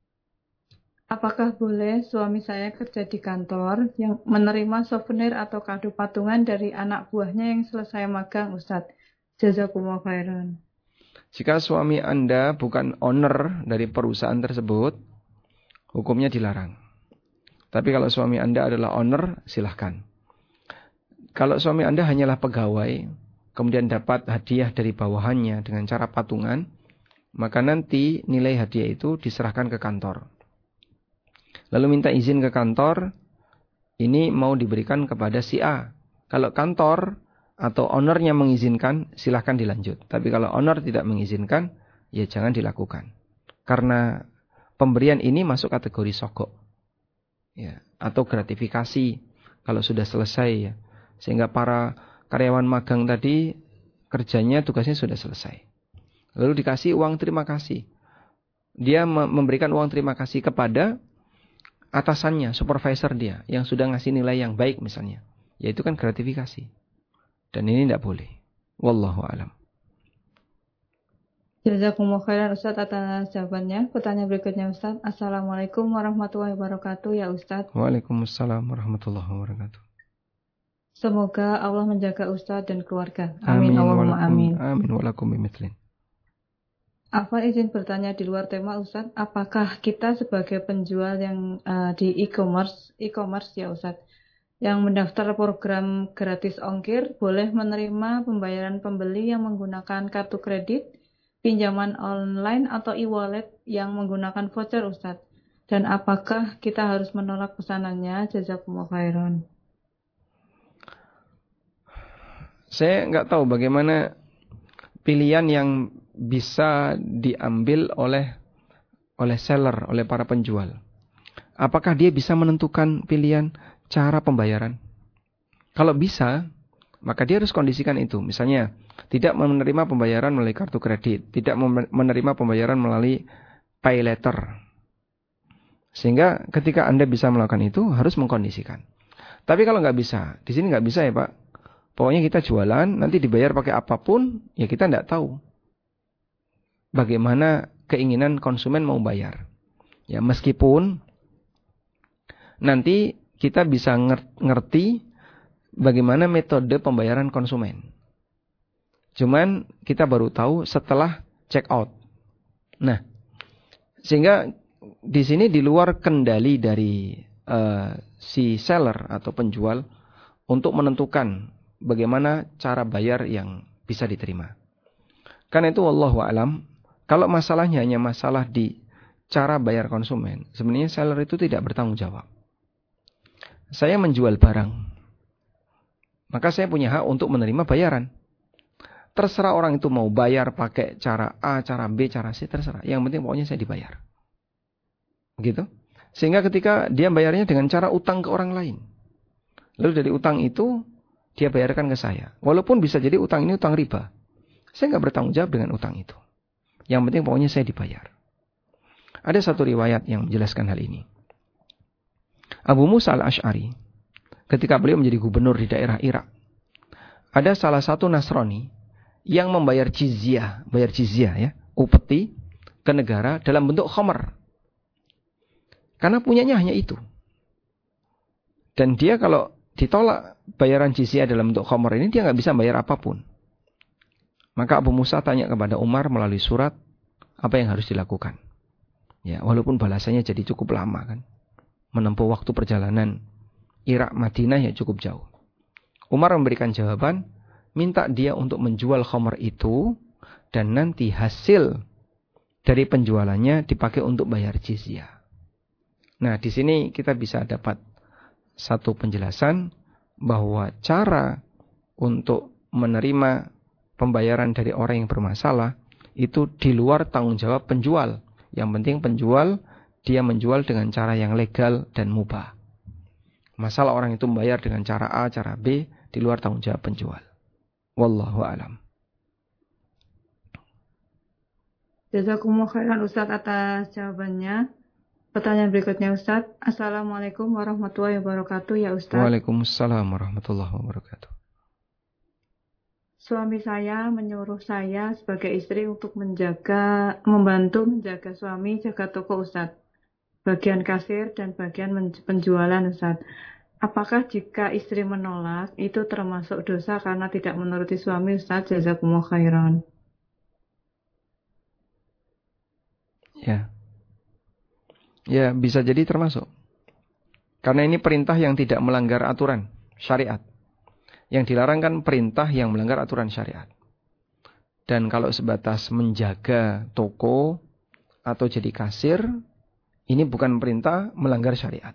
Apakah boleh suami saya kerja di kantor yang menerima souvenir atau kado patungan dari anak buahnya yang selesai magang Ustaz? Jazakumullah khairan. Jika suami Anda bukan owner dari perusahaan tersebut, hukumnya dilarang. Tapi kalau suami Anda adalah owner, silahkan. Kalau suami Anda hanyalah pegawai, kemudian dapat hadiah dari bawahannya dengan cara patungan, maka nanti nilai hadiah itu diserahkan ke kantor. Lalu minta izin ke kantor, ini mau diberikan kepada si A. Kalau kantor atau ownernya mengizinkan, silahkan dilanjut. Tapi kalau owner tidak mengizinkan, ya jangan dilakukan. Karena pemberian ini masuk kategori sogok. Ya, atau gratifikasi kalau sudah selesai ya. Sehingga para karyawan magang tadi kerjanya, tugasnya sudah selesai. Lalu dikasih uang terima kasih. Dia memberikan uang terima kasih kepada atasannya, supervisor dia, yang sudah ngasih nilai yang baik misalnya. Ya itu kan gratifikasi. Dan ini tidak boleh. Wallahu a'lam. Jazakumullah khairan Ustaz atas jawabannya. Pertanyaan berikutnya Ustaz. Assalamualaikum warahmatullahi wabarakatuh ya Ustaz. Waalaikumsalam warahmatullahi wabarakatuh. Semoga Allah menjaga Ustaz dan keluarga. Amin. Amin. Allahumma amin. Amin walakum bimithlin. Afwan izin bertanya di luar tema Ustaz. Apakah kita sebagai penjual yang uh, di e-commerce, e-commerce ya Ustaz, yang mendaftar program gratis ongkir, boleh menerima pembayaran pembeli yang menggunakan kartu kredit, pinjaman online atau e-wallet yang menggunakan voucher Ustaz? Dan apakah kita harus menolak pesanannya? Jazakumullah khairan. Saya nggak tahu bagaimana pilihan yang bisa diambil oleh oleh seller, oleh para penjual. Apakah dia bisa menentukan pilihan cara pembayaran? Kalau bisa, maka dia harus kondisikan itu. Misalnya, tidak menerima pembayaran melalui kartu kredit, tidak menerima pembayaran melalui pay letter. Sehingga ketika Anda bisa melakukan itu, harus mengkondisikan. Tapi kalau nggak bisa, di sini nggak bisa ya Pak. Pokoknya kita jualan, nanti dibayar pakai apapun, ya kita nggak tahu bagaimana keinginan konsumen mau bayar. Ya meskipun nanti kita bisa ngerti bagaimana metode pembayaran konsumen. Cuman kita baru tahu setelah check out. Nah, sehingga di sini di luar kendali dari uh, si seller atau penjual untuk menentukan bagaimana cara bayar yang bisa diterima. Karena itu wallahu alam, kalau masalahnya hanya masalah di cara bayar konsumen, sebenarnya seller itu tidak bertanggung jawab. Saya menjual barang, maka saya punya hak untuk menerima bayaran. Terserah orang itu mau bayar pakai cara A, cara B, cara C, terserah. Yang penting pokoknya saya dibayar. Begitu. Sehingga ketika dia bayarnya dengan cara utang ke orang lain, lalu dari utang itu dia bayarkan ke saya. Walaupun bisa jadi utang ini utang riba, saya nggak bertanggung jawab dengan utang itu. Yang penting pokoknya saya dibayar. Ada satu riwayat yang menjelaskan hal ini. Abu Musa al-Ash'ari, ketika beliau menjadi gubernur di daerah Irak, ada salah satu Nasrani yang membayar jizyah, bayar jizyah ya, upeti ke negara dalam bentuk khamar. Karena punyanya hanya itu. Dan dia kalau ditolak bayaran jizyah dalam bentuk khamar ini, dia nggak bisa bayar apapun. Maka Abu Musa tanya kepada Umar melalui surat, apa yang harus dilakukan? Ya, walaupun balasannya jadi cukup lama kan. Menempuh waktu perjalanan Irak Madinah yang cukup jauh. Umar memberikan jawaban, minta dia untuk menjual khamar itu dan nanti hasil dari penjualannya dipakai untuk bayar jizyah. Nah, di sini kita bisa dapat satu penjelasan bahwa cara untuk menerima pembayaran dari orang yang bermasalah itu di luar tanggung jawab penjual. Yang penting penjual dia menjual dengan cara yang legal dan mubah. Masalah orang itu membayar dengan cara A, cara B, di luar tanggung jawab penjual. Wallahu a'lam. Jazakumullah khairan Ustaz atas jawabannya. Pertanyaan berikutnya Ustaz. Assalamualaikum warahmatullahi wabarakatuh ya Ustaz. Waalaikumsalam warahmatullahi wabarakatuh. Suami saya menyuruh saya sebagai istri untuk menjaga, membantu menjaga suami jaga toko Ustaz. Bagian kasir dan bagian penjualan Ustaz. Apakah jika istri menolak itu termasuk dosa karena tidak menuruti suami Ustaz? Jazakumullah khairan. Ya. Ya, bisa jadi termasuk. Karena ini perintah yang tidak melanggar aturan syariat. Yang dilarang kan perintah yang melanggar aturan syariat. Dan kalau sebatas menjaga toko atau jadi kasir, ini bukan perintah melanggar syariat.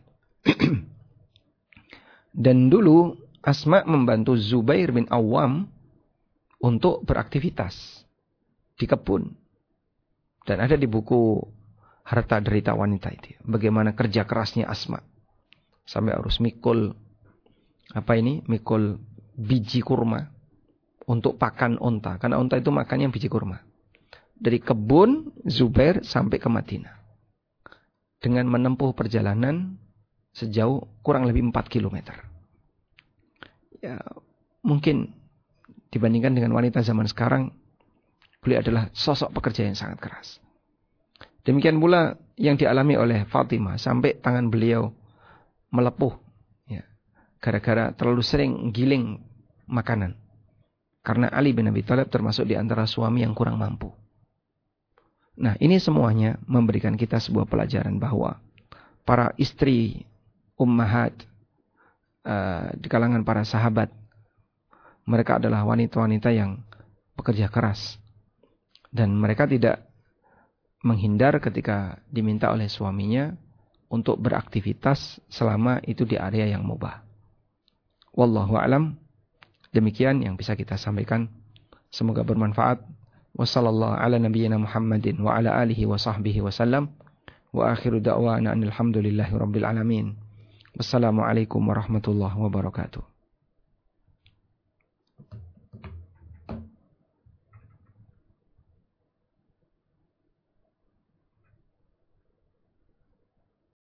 Dan dulu Asma membantu Zubair bin Awam untuk beraktivitas di kebun. Dan ada di buku Harta Derita Wanita itu. Bagaimana kerja kerasnya Asma. Sampai harus mikul, apa ini? Mikul biji kurma untuk pakan onta. Karena onta itu makannya biji kurma. Dari kebun Zubair sampai ke Madinah. Dengan menempuh perjalanan sejauh kurang lebih empat kilometer. Ya, mungkin dibandingkan dengan wanita zaman sekarang, beliau adalah sosok pekerja yang sangat keras. Demikian pula yang dialami oleh Fatimah sampai tangan beliau melepuh. Ya, gara-gara terlalu sering giling makanan. Karena Ali bin Abi Thalib termasuk di antara suami yang kurang mampu. Nah, ini semuanya memberikan kita sebuah pelajaran bahwa para istri ummahat uh, di kalangan para sahabat, mereka adalah wanita-wanita yang bekerja keras. Dan mereka tidak menghindar ketika diminta oleh suaminya untuk beraktivitas selama itu di area yang mubah. Wallahu a'lam. Demikian yang bisa kita sampaikan. Semoga bermanfaat. Wassallallahu ala nabiyyina Muhammadin wa ala alihi wa sahbihi wasallam. Wa akhiru da'wana anil hamdulillahi rabbil alamin. Wassalamualaikum warahmatullahi wabarakatuh.